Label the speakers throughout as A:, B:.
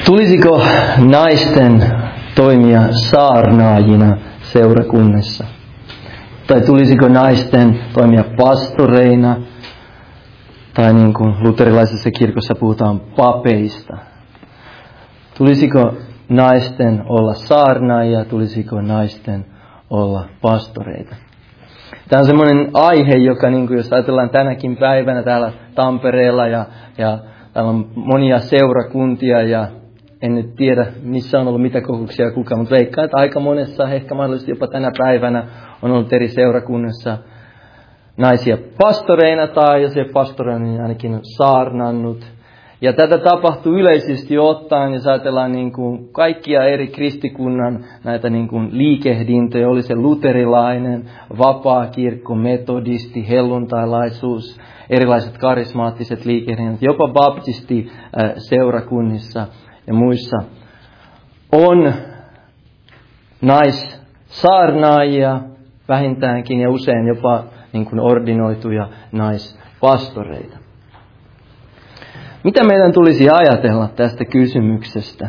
A: Tulisiko naisten toimia saarnaajina seurakunnassa? Tai tulisiko naisten toimia pastoreina? Tai niin kuin luterilaisessa kirkossa puhutaan papeista. Tulisiko naisten olla saarnaajia? Tulisiko naisten olla pastoreita? Tämä on semmoinen aihe, joka niin kuin jos ajatellaan tänäkin päivänä täällä Tampereella ja täällä on monia seurakuntia ja en nyt tiedä missä on ollut mitä kokouksia kukaan, mutta veikkaan, että aika monessa, ehkä mahdollisesti jopa tänä päivänä on ollut eri seurakunnissa naisia pastoreina tai jos ei pastoreina, niin ainakin saarnannut. Ja tätä tapahtuu yleisesti ottaen, jos ajatellaan niin kuin kaikkia eri kristikunnan näitä niin kuin liikehdintöjä, oli se luterilainen, vapaakirkko, metodisti, helluntailaisuus, erilaiset karismaattiset liikehdinnät, jopa baptisti seurakunnissa ja muissa on naissaarnaajia vähintäänkin ja usein jopa niin kuin ordinoituja naispastoreita. Mitä meidän tulisi ajatella tästä kysymyksestä?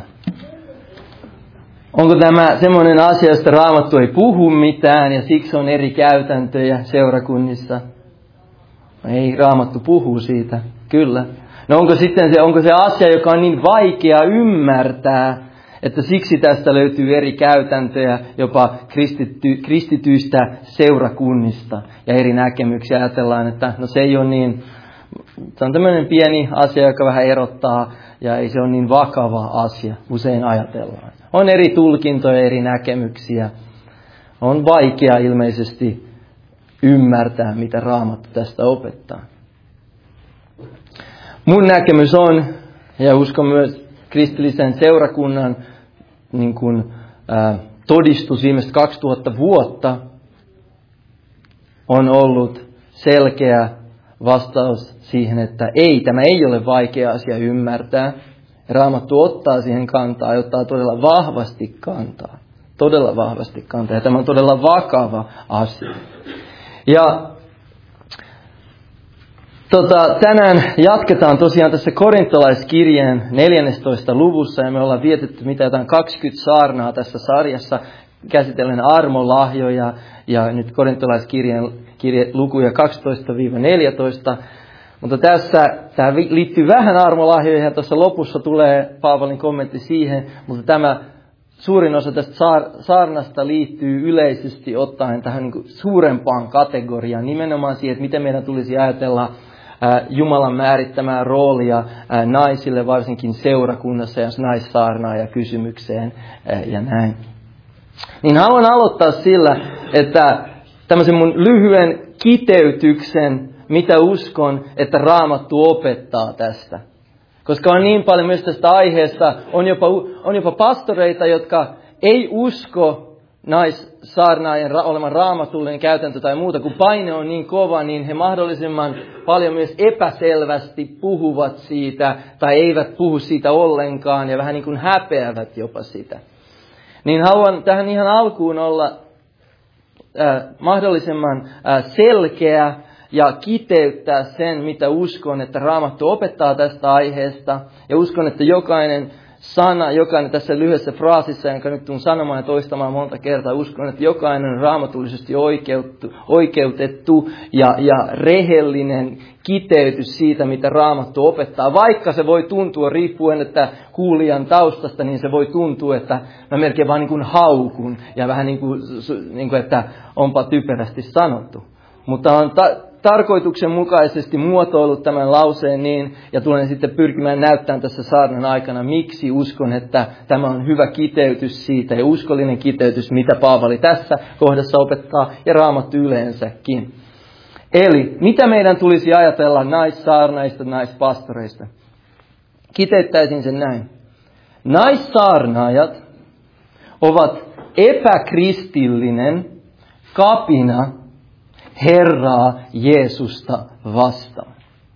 A: Onko tämä semmoinen asia, josta Raamattu ei puhu mitään ja siksi on eri käytäntöjä seurakunnissa? Ei, Raamattu puhuu siitä, kyllä. No onko se asia, joka on niin vaikea ymmärtää, että siksi tästä löytyy eri käytäntöjä jopa kristityistä seurakunnista ja eri näkemyksiä. Ajatellaan, että no se ei ole niin, se on tämmöinen pieni asia, joka vähän erottaa ja ei se ole niin vakava asia, usein ajatellaan. On eri tulkintoja, eri näkemyksiä. On vaikea ilmeisesti ymmärtää, mitä Raamattu tästä opettaa. Mun näkemys on, ja uskon myös kristillisen seurakunnan niin kuin, todistus viimeiset 2000 vuotta, on ollut selkeä vastaus siihen, että ei, tämä ei ole vaikea asia ymmärtää. Raamattu ottaa siihen kantaa ja ottaa todella vahvasti kantaa. Todella vahvasti kantaa. Ja tämä on todella vakava asia. Ja tänään jatketaan tosiaan tässä korintolaiskirjeen 14. luvussa. Ja me ollaan vietetty jotain 20 saarnaa tässä sarjassa käsitellen armolahjoja. Ja nyt korintolaiskirjeen lukuja 12-14. Mutta tämä liittyy vähän armolahjoihin ja tuossa lopussa tulee Paavalin kommentti siihen. Mutta tämä suurin osa tästä saarnasta liittyy yleisesti ottaen tähän niin kuin suurempaan kategoriaan. Nimenomaan siihen, että miten meidän tulisi ajatella Jumalan määrittämää roolia naisille, varsinkin seurakunnassa ja naissaarnaaja kysymykseen ja näin. Niin haluan aloittaa sillä, että tämmöisen mun lyhyen kiteytyksen, mitä uskon, että Raamattu opettaa tästä. Koska on niin paljon myös tästä aiheesta, on jopa pastoreita, jotka ei usko naissaarnaajan olevan raamatullinen käytäntö tai muuta, kun paine on niin kova, niin he mahdollisimman paljon myös epäselvästi puhuvat siitä, tai eivät puhu siitä ollenkaan, ja vähän niin kuin häpeävät jopa sitä. Niin haluan tähän ihan alkuun olla mahdollisimman selkeä ja kiteyttää sen, mitä uskon, että Raamattu opettaa tästä aiheesta. Ja uskon, että jokainen sana, jokainen tässä lyhyessä fraasissa, jonka nyt tulen sanomaan ja toistamaan monta kertaa, uskon, että jokainen on raamatullisesti oikeutettu ja rehellinen kiteytys siitä, mitä Raamattu opettaa. Vaikka se voi tuntua, riippuen että kuulijan taustasta, niin se voi tuntua, että mä melkein vaan niin kuin haukun ja vähän niin kuin että onpa typerästi sanottu. Mutta on tarkoituksenmukaisesti muotoillut tämän lauseen niin, ja tulen sitten pyrkimään näyttämään tässä saarnan aikana, miksi uskon, että tämä on hyvä kiteytys siitä, ja uskollinen kiteytys, mitä Paavali tässä kohdassa opettaa, ja Raamattu yleensäkin. Eli, mitä meidän tulisi ajatella naissaarnaista, naispastoreista? Kiteyttäisin sen näin. Naissaarnaajat ovat epäkristillinen kapina Herraa Jeesusta vastaan.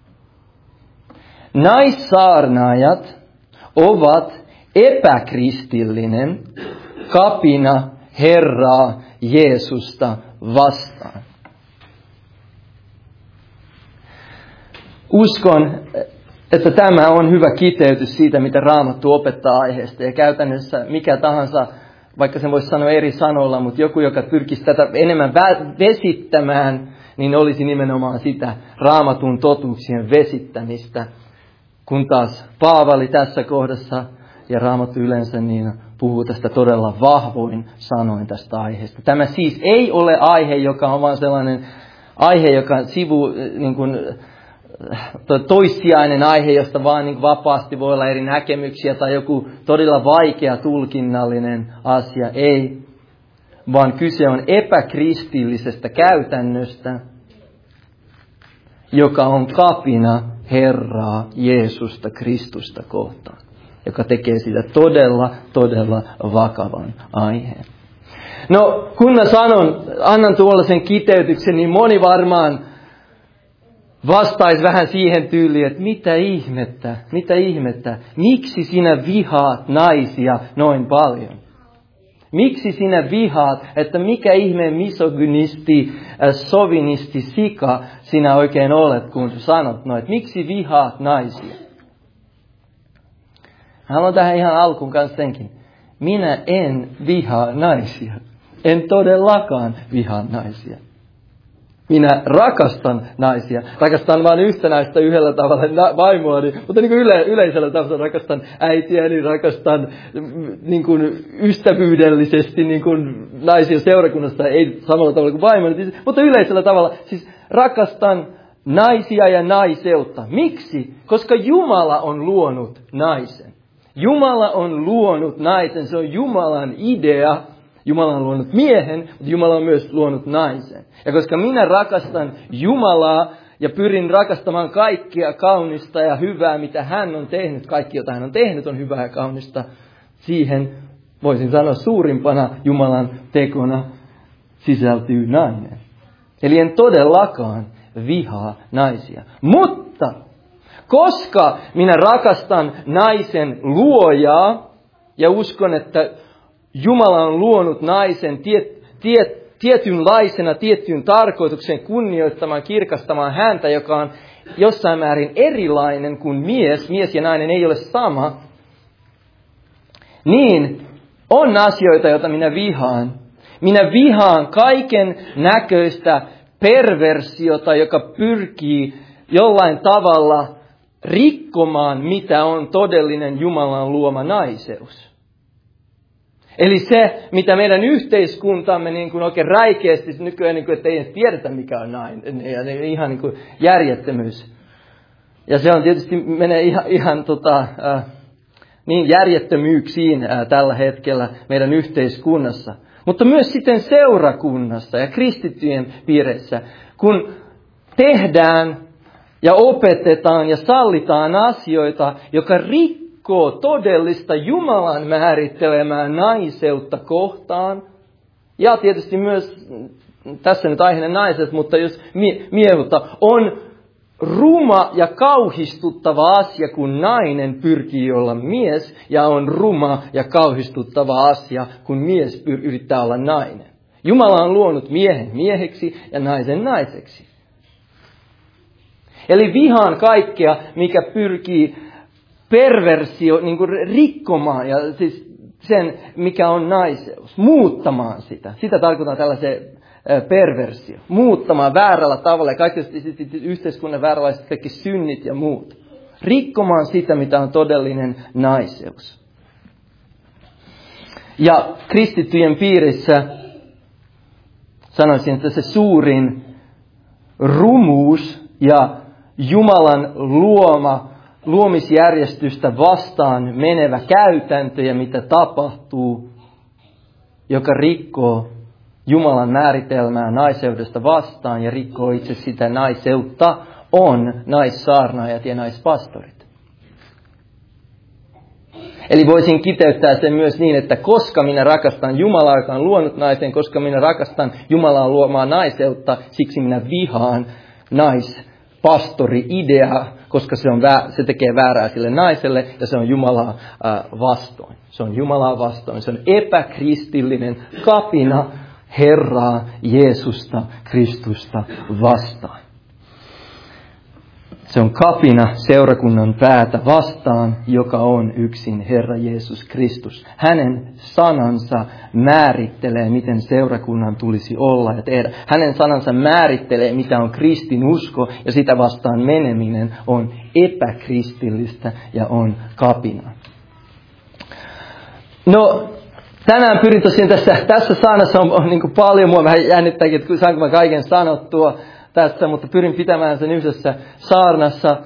A: Naissaarnaajat ovat epäkristillinen kapina Herraa Jeesusta vastaan. Uskon, että tämä on hyvä kiteytys siitä, mitä Raamattu opettaa aiheesta. Ja käytännössä mikä tahansa, vaikka sen voisi sanoa eri sanoilla, mutta joku, joka pyrkisi tätä enemmän vesittämään, niin olisi nimenomaan sitä Raamatun totuuksien vesittämistä. Kun taas Paavali tässä kohdassa ja Raamattu yleensä niin puhuu tästä todella vahvoin sanoin tästä aiheesta. Tämä siis ei ole aihe, joka on vain sellainen aihe, joka niin kuin, toissijainen aihe, josta vaan niin vapaasti voi olla eri näkemyksiä tai joku todella vaikea tulkinnallinen asia. Ei, vaan kyse on epäkristillisestä käytännöstä, joka on kapina Herraa Jeesusta Kristusta kohtaan, joka tekee siitä todella vakavan aiheen. No, kun mä annan tuollaisen kiteytyksen, niin moni varmaan vastaisi vähän siihen tyyliin, että mitä ihmettä, miksi sinä vihaat naisia noin paljon? Miksi sinä vihaat, että mikä ihmeen misogynisti, sovinisti, sika sinä oikein olet, kun sanot noin, että miksi vihaat naisia? Haluan tähän ihan alkuun kanssa senkin. Minä en vihaa naisia. En todellakaan vihaa naisia. Minä rakastan naisia. Rakastan vain yhtä naista yhdellä tavalla vaimoani, mutta niin kuin yleisellä tavalla rakastan äitiäni, rakastan niin kuin ystävyydellisesti niin kuin naisia seurakunnasta, ei samalla tavalla kuin vaimoni, mutta yleisellä tavalla. Siis rakastan naisia ja naiseutta. Miksi? Koska Jumala on luonut naisen. Jumala on luonut naisen, se on Jumalan idea. Jumala on luonut miehen, mutta Jumala on myös luonut naisen. Ja koska minä rakastan Jumalaa ja pyrin rakastamaan kaikkia kaunista ja hyvää, mitä hän on tehnyt, kaikki jota hän on tehnyt on hyvää ja kaunista, siihen voisin sanoa suurimpana Jumalan tekona sisältyy nainen. Eli en todellakaan vihaa naisia. Mutta koska minä rakastan naisen luojaa ja uskon, että Jumala on luonut naisen tietynlaisena, tiettyyn tarkoituksen kunnioittamaan, kirkastamaan häntä, joka on jossain määrin erilainen kuin mies. Mies ja nainen ei ole sama. Niin on asioita, joita minä vihaan. Minä vihaan kaiken näköistä perversiota, joka pyrkii jollain tavalla rikkomaan, mitä on todellinen Jumalan luoma naiseus. Eli se, mitä meidän yhteiskuntamme niin kuin oikein räikeästi nykyään, niin kuin, että ei edes tiedetä, mikä on nainen. Ja ihan niin kuin järjettömyys. Ja se on tietysti menee ihan niin järjettömyyksiin tällä hetkellä meidän yhteiskunnassa. Mutta myös sitten seurakunnassa ja kristittyjen piireissä, kun tehdään ja opetetaan ja sallitaan asioita, joka rikkoo todellista Jumalan määrittelemää naiseutta kohtaan. Ja tietysti myös, tässä nyt aiheena naiset, mutta jos miehuta, on ruma ja kauhistuttava asia, kun nainen pyrkii olla mies, ja on ruma ja kauhistuttava asia, kun mies yrittää olla nainen. Jumala on luonut miehen mieheksi ja naisen naiseksi. Eli vihaan kaikkea, mikä pyrkii perversio, niin kuin rikkomaan, ja siis sen, mikä on naiseus, muuttamaan sitä. Sitä tarkoittaa tällaisen perversio. Muuttamaan väärällä tavalla, ja kaikki yhteiskunnan vääränlaiset kaikki synnit ja muut. Rikkomaan sitä, mitä on todellinen naiseus. Ja kristittyjen piirissä sanoisin, että se suurin rumuus ja Jumalan luomisjärjestystä vastaan menevä käytäntö ja mitä tapahtuu, joka rikkoo Jumalan määritelmää naiseudesta vastaan ja rikkoo itse sitä naiseutta, on naissaarnaajat ja naispastorit. Eli voisin kiteyttää sen myös niin, että koska minä rakastan Jumalaa, joka on luonut naisen, koska minä rakastan Jumalan luomaa naiseutta, siksi minä vihaan naispastori-idea, koska se tekee väärää sille naiselle ja se on Jumalaa vastoin. Se on Jumalaa vastoin. Se on epäkristillinen kapina Herraa Jeesusta Kristusta vastaan. Se on kapina seurakunnan päätä vastaan, joka on yksin Herra Jeesus Kristus. Hänen sanansa määrittelee, miten seurakunnan tulisi olla ja tehdä. Hänen sanansa määrittelee, mitä on kristinusko, ja sitä vastaan meneminen on epäkristillistä ja on kapina. No, tänään pyrin tosiaan tässä saarnassa on niin kuin paljon, mua vähän jännittääkin, että saanko mä kaiken sanottua tässä, mutta pyrin pitämään sen yhdessä saarnassa.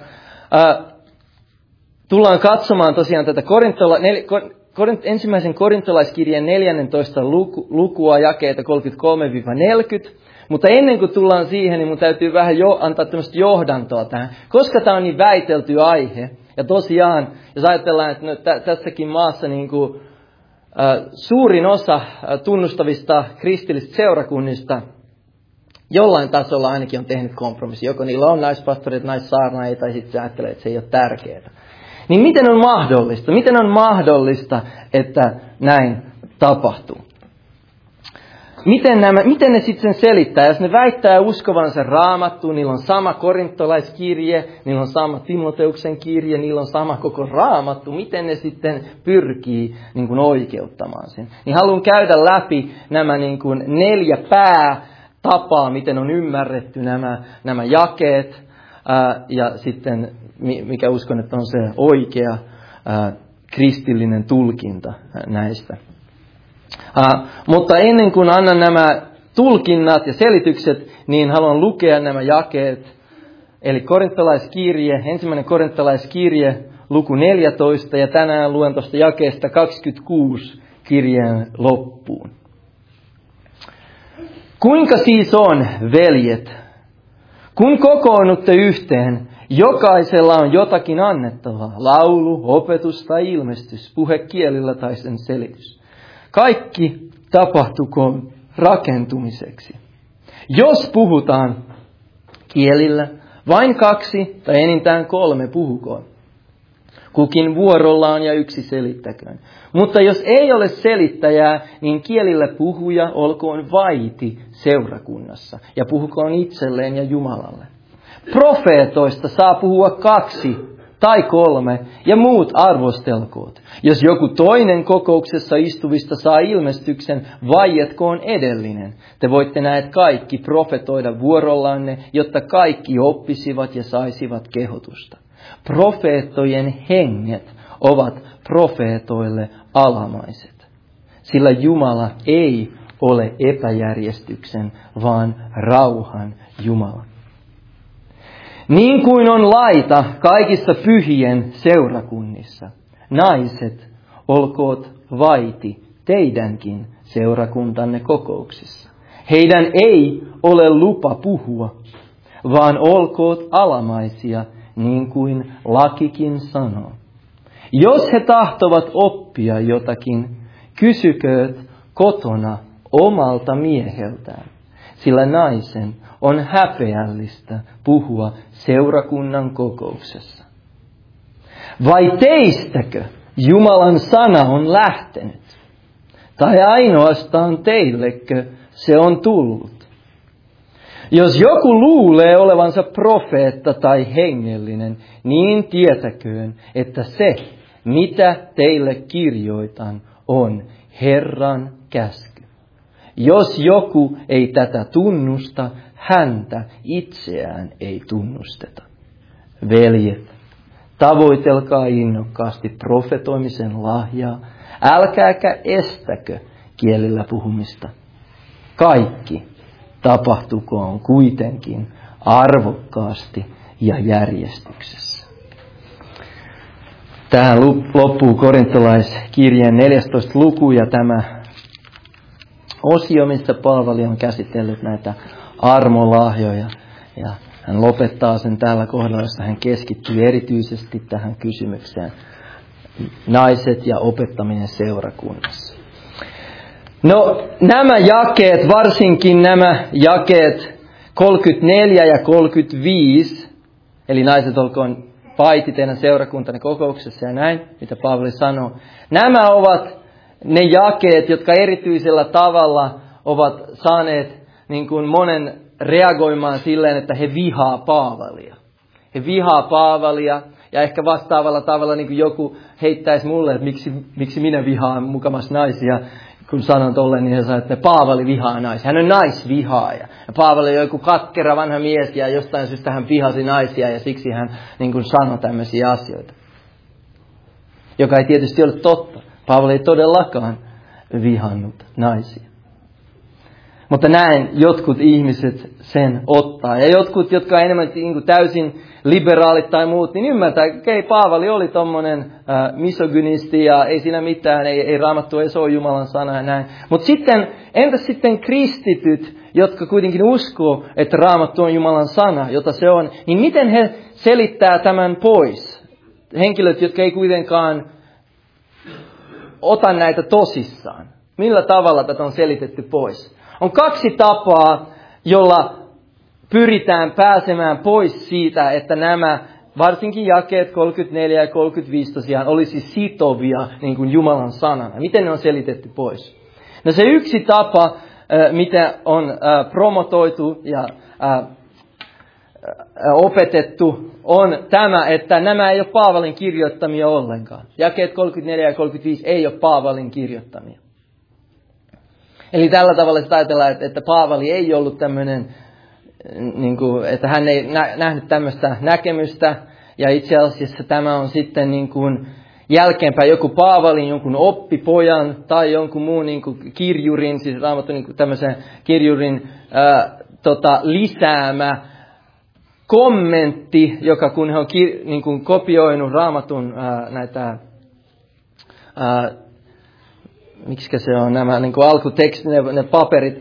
A: Tullaan katsomaan tosiaan tätä ensimmäisen korintolaiskirjeen 14. lukua, jakeita 33-40. Mutta ennen kuin tullaan siihen, niin mun täytyy vähän antaa tämmöistä johdantoa tähän, koska tämä on niin väitelty aihe. Ja tosiaan, jos ajatellaan, että no, tässäkin maassa niin kuin, suurin osa tunnustavista kristillisistä seurakunnista jollain tasolla ainakin on tehnyt kompromissi. Joko niillä on naispastoreita, naissaarnaajia, tai sitten se ajattelee, että se ei ole tärkeää. Niin miten on mahdollista? Miten on mahdollista, että näin tapahtuu? Miten ne sitten selittää? Jos ne väittää uskovansa Raamattuun, niillä on sama korintolaiskirje, niillä on sama Timoteuksen kirje, niillä on sama koko Raamattu. Miten ne sitten pyrkii niin kuin oikeuttamaan sen? Niin haluan käydä läpi nämä niin kuin 4 päätapaa, miten on ymmärretty nämä jakeet. Ja sitten, mikä uskon, että on se oikea kristillinen tulkinta näistä. Mutta ennen kuin annan nämä tulkinnat ja selitykset, niin haluan lukea nämä jakeet. Eli korintolaiskirje, ensimmäinen korintolaiskirje, luku 14, ja tänään luen tuosta jakeesta 26 kirjeen loppuun. Kuinka siis on, veljet? Kun kokoonnutte yhteen, jokaisella on jotakin annettavaa, laulu, opetus tai ilmestys, puhe kielillä tai sen selitys. Kaikki tapahtukoon rakentumiseksi. Jos puhutaan kielillä, vain 2 tai enintään 3 puhukoon. Kukin vuorollaan ja yksi selittäköön. Mutta jos ei ole selittäjää, niin kielillä puhuja olkoon vaiti seurakunnassa ja puhukoon itselleen ja Jumalalle. Profeetoista saa puhua 2 tai 3 ja muut arvostelkoot. Jos joku toinen kokouksessa istuvista saa ilmestyksen, vaietkoon edellinen. Te voitte näet kaikki profetoida vuorollanne, jotta kaikki oppisivat ja saisivat kehotusta. Profeettojen henget ovat profeetoille alamaiset, sillä Jumala ei ole epäjärjestyksen, vaan rauhan Jumala. Niin kuin on laita kaikissa pyhien seurakunnissa, naiset, olkoot vaiti teidänkin seurakuntanne kokouksissa. Heidän ei ole lupa puhua, vaan olkoot alamaisia, niin kuin lakikin sanoo. Jos he tahtovat oppia jotakin, kysykööt kotona omalta mieheltään, sillä naisen on häpeällistä puhua seurakunnan kokouksessa. Vai teistäkö Jumalan sana on lähtenyt? Tai ainoastaan teillekö se on tullut? Jos joku luulee olevansa profeetta tai hengellinen, niin tietäköön, että se, mitä teille kirjoitan, on Herran käsky. Jos joku ei tätä tunnusta, häntä itseään ei tunnusteta. Veljet, tavoitelkaa innokkaasti profetoimisen lahjaa, älkääkä estäkö kielillä puhumista. Kaikki tapahtukoon kuitenkin arvokkaasti ja järjestyksessä. Tähän loppuu korintolaiskirjeen 14. luku ja tämä osio, missä palvelija on käsitellyt näitä armolahjoja. Ja hän lopettaa sen tällä kohdalla, jossa hän keskittyy erityisesti tähän kysymykseen. Naiset ja opettaminen seurakunnassa. No nämä jakeet, varsinkin nämä jakeet 34 ja 35, eli naiset olkoon paiti teidän seurakuntanne kokouksessa ja näin, mitä Paavali sanoo. Nämä ovat ne jakeet, jotka erityisellä tavalla ovat saaneet niin kuin monen reagoimaan silleen, että he vihaa Paavalia. He vihaa Paavalia ja ehkä vastaavalla tavalla niin kuin joku heittäisi mulle, että miksi minä vihaan mukamas naisia. Kun sanon tolleen, niin he sanoo, että Paavali vihaa naisia. Hän on naisvihaaja. Ja Paavali on joku katkera vanha mies ja jostain syystä hän vihasi naisia ja siksi hän niin kuin sanoi tämmöisiä asioita. Joka ei tietysti ole totta. Paavali ei todellakaan vihannut naisia. Mutta näin jotkut ihmiset sen ottaa. Ja jotkut, jotka enemmän niin kuin täysin liberaalit tai muut, niin ymmärtää, että okei, Paavali oli tommonen misogynisti ja ei siinä mitään, ei Raamattu, ei se ole Jumalan sana ja näin. Mutta sitten, entäs sitten kristityt, jotka kuitenkin uskoo, että Raamattu on Jumalan sana, jota se on, niin miten he selittää tämän pois? Henkilöt, jotka ei kuitenkaan ota näitä tosissaan. Millä tavalla tätä on selitetty pois? On kaksi tapaa, jolla pyritään pääsemään pois siitä, että nämä, varsinkin jakeet 34 ja 35 tosiaan, olisi sitovia niin kuin Jumalan sanana. Miten ne on selitetty pois? No se yksi tapa, mitä on promotoitu ja opetettu, on tämä, että nämä ei ole Paavalin kirjoittamia ollenkaan. Jakeet 34 ja 35 ei ole Paavalin kirjoittamia. Eli tällä tavalla sitä ajatellaan, että Paavali ei ollut tämmöinen, niin kuin, että hän ei nähnyt tämmöistä näkemystä. Ja itse asiassa tämä on sitten niin kuin jälkeenpäin joku Paavalin, jonkun oppipojan tai jonkun muun niin kuin kirjurin, siis Raamattu niin kuin tämmöisen kirjurin lisäämä kommentti, joka kun he on niin kuin kopioinut Raamatun näitä... Miksikä se on nämä niin kuin alkutekstit, ne paperit,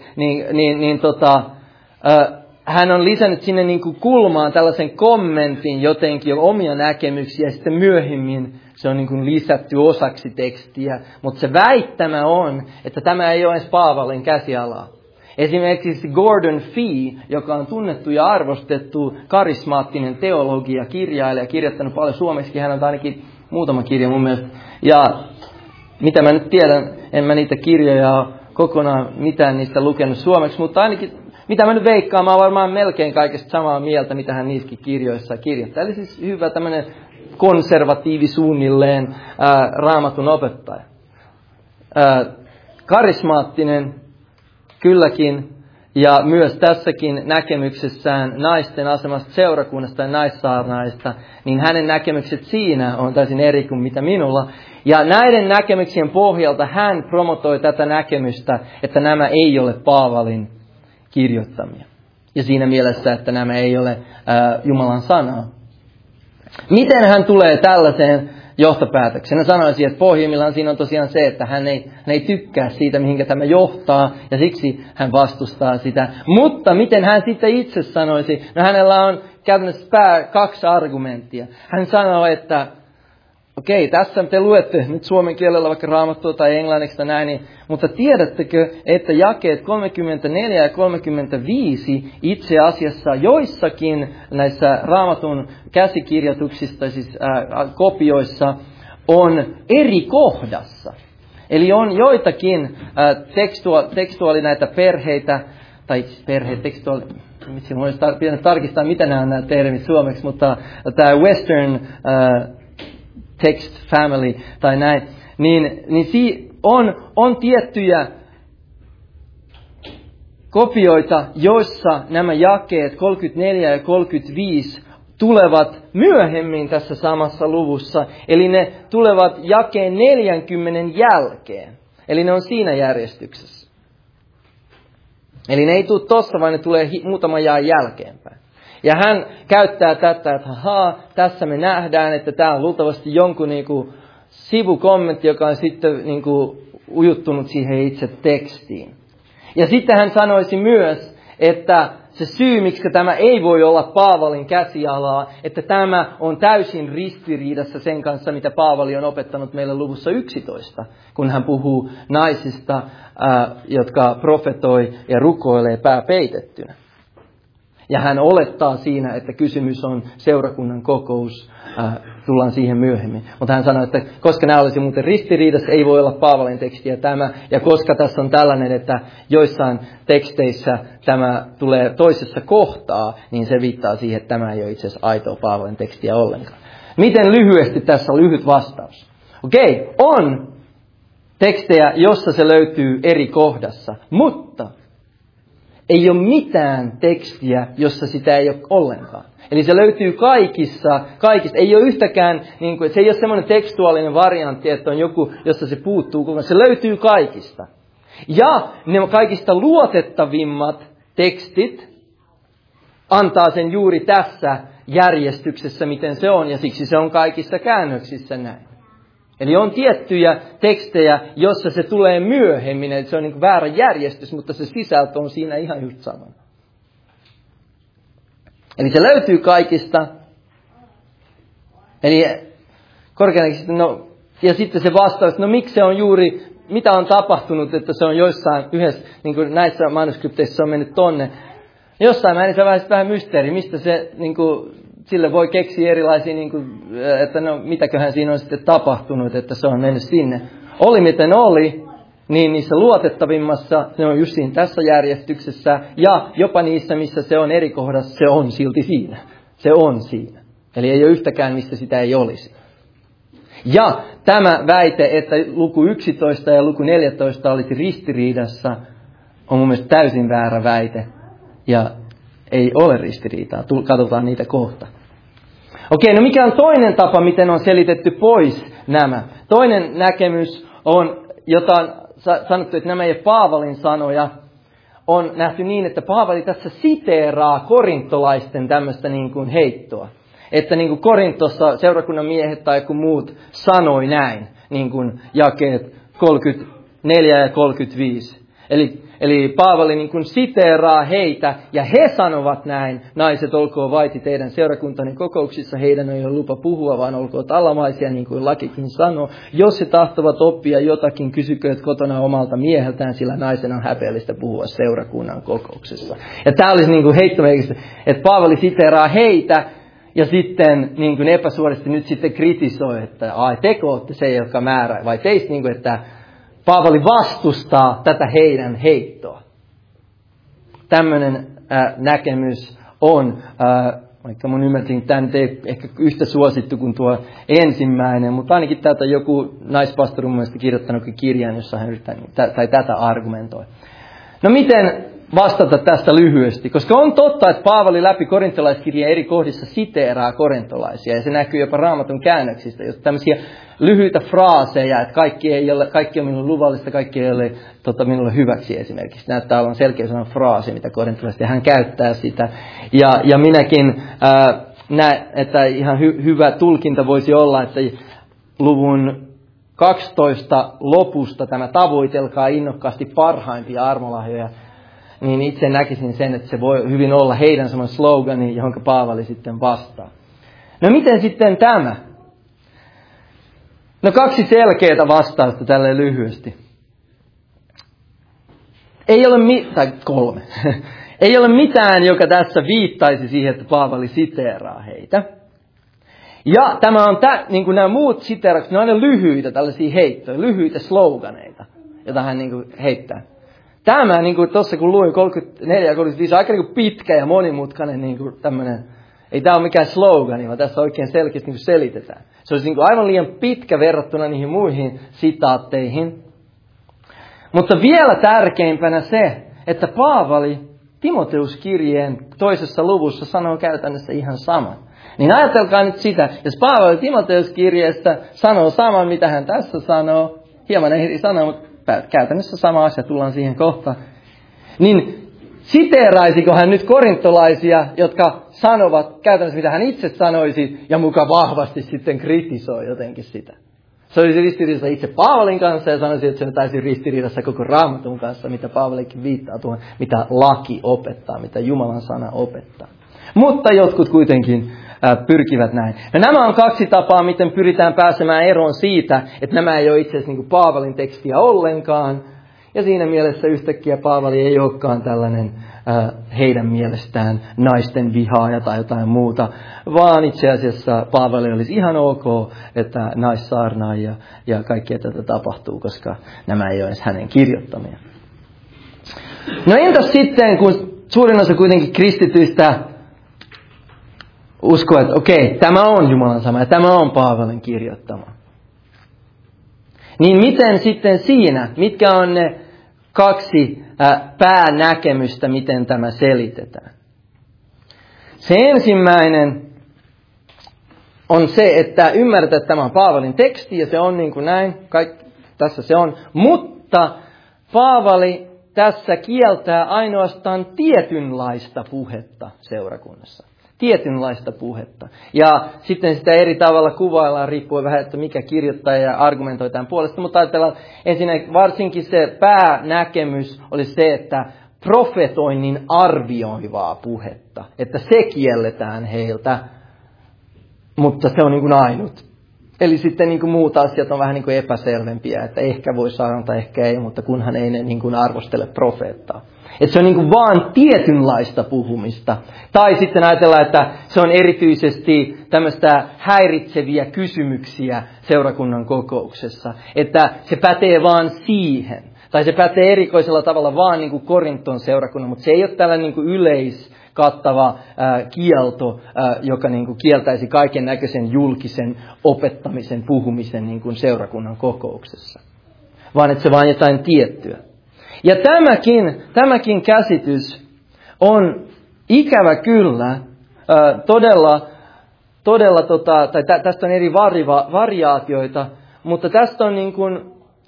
A: hän on lisännyt sinne niin kuin kulmaan tällaisen kommentin jotenkin omia näkemyksiä ja sitten myöhemmin se on niin kuin lisätty osaksi tekstiä. Mutta se väittämä on, että tämä ei ole edes Paavalin käsialaa. Esimerkiksi Gordon Fee, joka on tunnettu ja arvostettu karismaattinen teologia, kirjailija, kirjoittanut paljon suomeksi, hän on ainakin muutama kirja mun mielestä. Ja mitä mä nyt tiedän, en mä niitä kirjoja kokonaan mitään niistä lukenut suomeksi, mutta ainakin mitä mä nyt veikkaan, mä oon varmaan melkein kaikesta samaa mieltä, mitä hän niissäkin kirjoissa kirjoittaa. Eli siis hyvä tämmöinen konservatiivi suunnilleen Raamatun opettaja. Karismaattinen kylläkin ja myös tässäkin näkemyksessään naisten asemasta seurakunnasta ja naissaarnaista, niin hänen näkemykset siinä on täysin eri kuin mitä minulla. Ja näiden näkemyksien pohjalta hän promotoi tätä näkemystä, että nämä ei ole Paavalin kirjoittamia. Ja siinä mielessä, että nämä ei ole Jumalan sanaa. Miten hän tulee tällaiseen johtopäätökseen? Hän sanoisi, että pohjimmillaan siinä on tosiaan se, että hän ei tykkää siitä, mihinkä tämä johtaa, ja siksi hän vastustaa sitä. Mutta miten hän sitten itse sanoisi? No hänellä on käytännössä kaksi argumenttia. Hän sanoo, että okei, tässä te luette nyt suomen kielellä vaikka Raamattua tai englanniksi tai näin, mutta tiedättekö, että jakeet 34 ja 35 itse asiassa joissakin näissä Raamatun käsikirjoituksista, siis kopioissa, on eri kohdassa. Eli on joitakin tekstuaali näitä perheitä, tai tekstuaali, miksi voisi tarkistaa, mitä nämä termit suomeksi, mutta tämä Western text family tai näin, niin on tiettyjä kopioita, joissa nämä jakeet 34 ja 35 tulevat myöhemmin tässä samassa luvussa. Eli ne tulevat jakeen 40 jälkeen. Eli ne on siinä järjestyksessä. Eli ne ei tule tossa, vaan ne tulee muutaman jaan jälkeenpäin. Ja hän käyttää tätä, että tässä me nähdään, että tämä on luultavasti jonkun niinku sivukommentti, joka on sitten niinku ujuttunut siihen itse tekstiin. Ja sitten hän sanoisi myös, että se syy, miksi tämä ei voi olla Paavalin käsialaa, että tämä on täysin ristiriidassa sen kanssa, mitä Paavali on opettanut meille luvussa 11, kun hän puhuu naisista, jotka profetoi ja rukoilee pää peitettynä. Ja hän olettaa siinä, että kysymys on seurakunnan kokous. Tullaan siihen myöhemmin. Mutta hän sanoi, että koska nämä olisi muuten ristiriidassa, ei voi olla Paavalin tekstiä tämä. Ja koska tässä on tällainen, että joissain teksteissä tämä tulee toisessa kohtaa, niin se viittaa siihen, että tämä ei ole itse asiassa aitoa Paavalin tekstiä ollenkaan. Miten lyhyesti tässä on lyhyt vastaus? Okei, on tekstejä, jossa se löytyy eri kohdassa, mutta ei ole mitään tekstiä, jossa sitä ei ole ollenkaan. Eli se löytyy kaikista. Ei ole yhtäkään, niin kuin, se ei ole semmoinen tekstuaalinen variantti, että on joku, jossa se puuttuu kokonaan. Se löytyy kaikista. Ja ne kaikista luotettavimmat tekstit antaa sen juuri tässä järjestyksessä, miten se on. Ja siksi se on kaikissa käännöksissä näin. Eli on tiettyjä tekstejä, jossa se tulee myöhemmin, eli se on niin kuin väärä järjestys, mutta se sisältö on siinä ihan just sama. Eli se löytyy kaikista. Eli korkeanaikaisesti, ja sitten se vastaus, miksi se on juuri, mitä on tapahtunut, että se on joissain yhdessä, niin kuin näissä manuskripteissa se on mennyt tonne. Jossain määrin se on vähän mysteeri, mistä se, niin kuin, sille voi keksiä erilaisia, niin kuin, että mitäköhän siinä on sitten tapahtunut, että se on mennyt sinne. Oli miten oli, niin niissä luotettavimmassa se on just siinä tässä järjestyksessä, ja jopa niissä, missä se on eri kohdassa, se on silti siinä. Se on siinä. Eli ei ole yhtäkään, mistä sitä ei olisi. Ja tämä väite, että luku 11 ja luku 14 olisi ristiriidassa, on mun mielestä täysin väärä väite. Ja ei ole ristiriitaa. Katsotaan niitä kohta. Okei, mikä on toinen tapa, miten on selitetty pois nämä? Toinen näkemys on, jota on sanottu, että nämä ei ole Paavalin sanoja, on nähty niin, että Paavali tässä siteeraa korintolaisten tämmöistä niin kuin heittoa. Että niin kuin Korintossa seurakunnan miehet tai joku muut sanoi näin, niin kuin jakeet 34 ja 35. Eli Paavali niin kuin siteeraa heitä, ja he sanovat näin: naiset, olkoon vaiti teidän seurakuntani kokouksissa, heidän ei ole lupa puhua, vaan olkoon alamaisia, niin kuin lakikin sanoo. Jos he tahtovat oppia jotakin, kysykööt kotona omalta mieheltään, sillä naisen on häpeällistä puhua seurakunnan kokouksessa. Ja tämä olisi niin kuin heittomerkistä, että Paavali siteeraa heitä, ja sitten niin kuin epäsuorasti nyt sitten kritisoi, että teko olette se, joka määrää, vai teistä, niin kuin, että Paavali vastustaa tätä heidän heittoa. Tämmöinen näkemys on, vaikka mun ymmärsin, että tämä nyt ei ehkä yhtä suosittu kuin tuo ensimmäinen, mutta ainakin täältä joku naispastori mun mielestä kirjoittanut kirjan, jossa hän yrittää, tai tätä argumentoi. No miten vastata tästä lyhyesti? Koska on totta, että Paavali läpi korintolaiskirjan eri kohdissa siteeraa korintolaisia, ja se näkyy jopa Raamatun käännöksistä, jotta tämmöisiä lyhyitä fraaseja, että kaikki on minulle luvallista, kaikki ei ole minulle hyväksi esimerkiksi. Näyttää olevan selkeä sanan fraasi, mitä korintolaiset, ja hän käyttää sitä. Ja minäkin näen, että ihan hyvä tulkinta voisi olla, että luvun 12 lopusta tämä tavoitelkaa innokkaasti parhaimpia armolahjoja, niin itse näkisin sen, että se voi hyvin olla heidän saman slogani, johon Paavali sitten vastaa. No miten sitten tämä? No 2 selkeää vastausta tälle lyhyesti. Ei ole tai 3. Ei ole mitään, joka tässä viittaisi siihen, että Paavali siteeraa heitä. Ja tämä on, niin kuin nämä muut siteeraukset, ne on aina lyhyitä tällaisia heittoja, lyhyitä sloganeita, joita hän niin kuin heittää. Tämä, niin kuin tuossa kun luin 34 ja 35, aika niin kuin pitkä ja monimutkainen niin kuin tämmöinen, ei tämä ole mikään slogani, vaan tässä oikein selkeästi niin kuin selitetään. Se olisi niin kuin aivan liian pitkä verrattuna niihin muihin sitaatteihin. Mutta vielä tärkeimpänä se, että Paavali Timoteuskirjeen 2. luvussa sanoo käytännössä ihan saman. Niin ajatelkaa nyt sitä, jos Paavali Timoteuskirjeestä sanoo saman, mitä hän tässä sanoo, hieman eri sanoo, mutta käytännössä sama asia, tullaan siihen kohtaan, niin siteeraisiko hän nyt korintolaisia, jotka sanovat käytännössä, mitä hän itse sanoisi, ja muka vahvasti sitten kritisoi jotenkin sitä. Se olisi ristiriidassa itse Paavalin kanssa, ja sanoisi, että se on täysin ristiriidassa koko Raamatun kanssa, mitä Paavalikin viittaa tuohon, mitä laki opettaa, mitä Jumalan sana opettaa. Mutta jotkut kuitenkin pyrkivät näin. Ja nämä on 2 tapaa, miten pyritään pääsemään eroon siitä, että nämä ei ole itse asiassa niin kuin Paavalin tekstiä ollenkaan. Ja siinä mielessä yhtäkkiä Paavali ei olekaan tällainen heidän mielestään naisten vihaaja tai jotain muuta, vaan itse asiassa Paavali olisi ihan ok, että naissaarnaa ja kaikkea tätä tapahtuu, koska nämä ei ole edes hänen kirjoittamia. No entäs sitten, kun suurin osa kuitenkin kristityistä uskoo, että okei, tämä on Jumalan sana ja tämä on Paavalin kirjoittama. Niin miten sitten siinä, mitkä on ne 2 päänäkemystä, miten tämä selitetään? Se ensimmäinen on se, että ymmärretään, että tämä on Paavalin teksti ja se on niin kuin näin, tässä se on. Mutta Paavali tässä kieltää ainoastaan tietynlaista puhetta seurakunnassa. Tietynlaista puhetta. Ja sitten sitä eri tavalla kuvaillaan, riippuen vähän, että mikä kirjoittaja ja argumentoi tämän puolesta. Mutta ajatellaan ensinnäkin varsinkin se päänäkemys oli se, että profetoinnin arvioivaa puhetta. Että se kielletään heiltä, mutta se on niin kuin ainut. Eli sitten niin kuin muut asiat on vähän niin kuin epäselvempiä, että ehkä voi saada tai ehkä ei, mutta kunhan ei ne niin kuin arvostele profeettaa. Että se on niin kuin vaan tietynlaista puhumista. Tai sitten ajatellaan, että se on erityisesti tämmöistä häiritseviä kysymyksiä seurakunnan kokouksessa. Että se pätee vaan siihen. Tai se pätee erikoisella tavalla vaan niin kuin Korinton seurakunnan, mutta se ei ole tällainen niin kuin yleiskattava kielto, joka niin kuin kieltäisi kaiken näköisen julkisen opettamisen, puhumisen niin kuin seurakunnan kokouksessa. Vaan että se vaan jotain tiettyä. Ja tämäkin käsitys on ikävä kyllä tästä on eri variaatioita, mutta tästä on niin kuin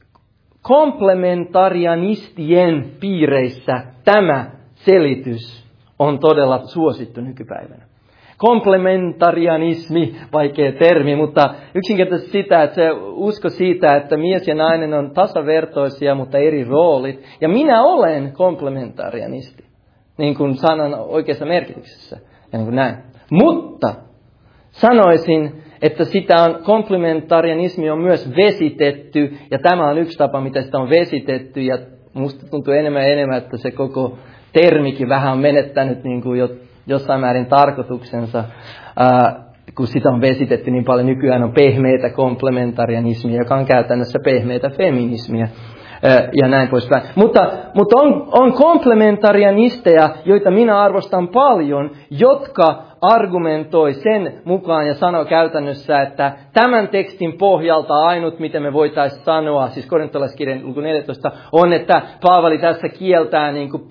A: komplementarianistien piireissä tämä selitys on todella suosittu nykypäivänä. Komplementarianismi, vaikea termi, mutta yksinkertaisesti sitä, että se usko siitä, että mies ja nainen on tasavertoisia, mutta eri roolit. Ja minä olen komplementarianisti, niin kuin sanan oikeassa merkityksessä. Ja niin kuin näin. Mutta sanoisin, että sitä on komplementarianismi on myös vesitetty, ja tämä on yksi tapa, miten sitä on vesitetty, ja musta tuntuu enemmän ja enemmän, että se koko termikin vähän on menettänyt niin kuin jossain määrin tarkoituksensa, kun sitä on vesitetty niin paljon. Nykyään on pehmeitä komplementarianismia, joka on käytännössä pehmeitä feminismiä ja näin poispäin. Mutta on komplementarianisteja, joita minä arvostan paljon, jotka argumentoi sen mukaan ja sanoo käytännössä, että tämän tekstin pohjalta ainut, mitä me voitaisiin sanoa, siis korintolaiskirjan luku 14, on, että Paavali tässä kieltää niin kuin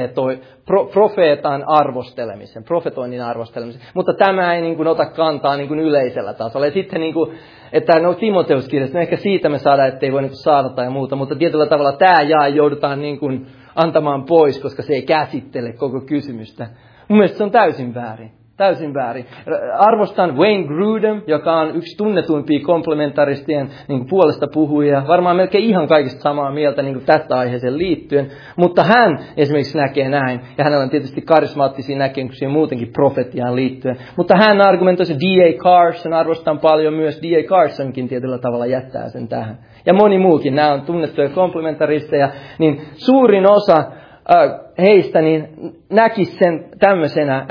A: profeetan arvostelemisen, profetoinnin arvostelemisen. Mutta tämä ei niin kuin ota kantaa niin kuin yleisellä tasolla. Ja sitten, niin kuin, että Timoteuskirjasta, ehkä siitä me saadaan, ettei voi niin kuin saada ja muuta, mutta tietyllä tavalla tämä jae joudutaan niin kuin antamaan pois, koska se ei käsittele koko kysymystä. Mun mielestä se on täysin väärin. Täysin väärin. Arvostan Wayne Grudem, joka on yksi tunnetuimpia komplementaristien niin puolesta puhujia. Varmaan melkein ihan kaikista samaa mieltä niin tästä aiheeseen liittyen. Mutta hän esimerkiksi näkee näin. Ja hänellä on tietysti karismaattisia näkemyksiä muutenkin profetiaan liittyen. Mutta hän argumentoi se D.A. Carson. Arvostan paljon myös. D.A. Carsonkin tietyllä tavalla jättää sen tähän. Ja moni muukin. Nämä on tunnettuja komplementaristeja. Niin suurin osa heistä niin näkisi sen tämmöisenä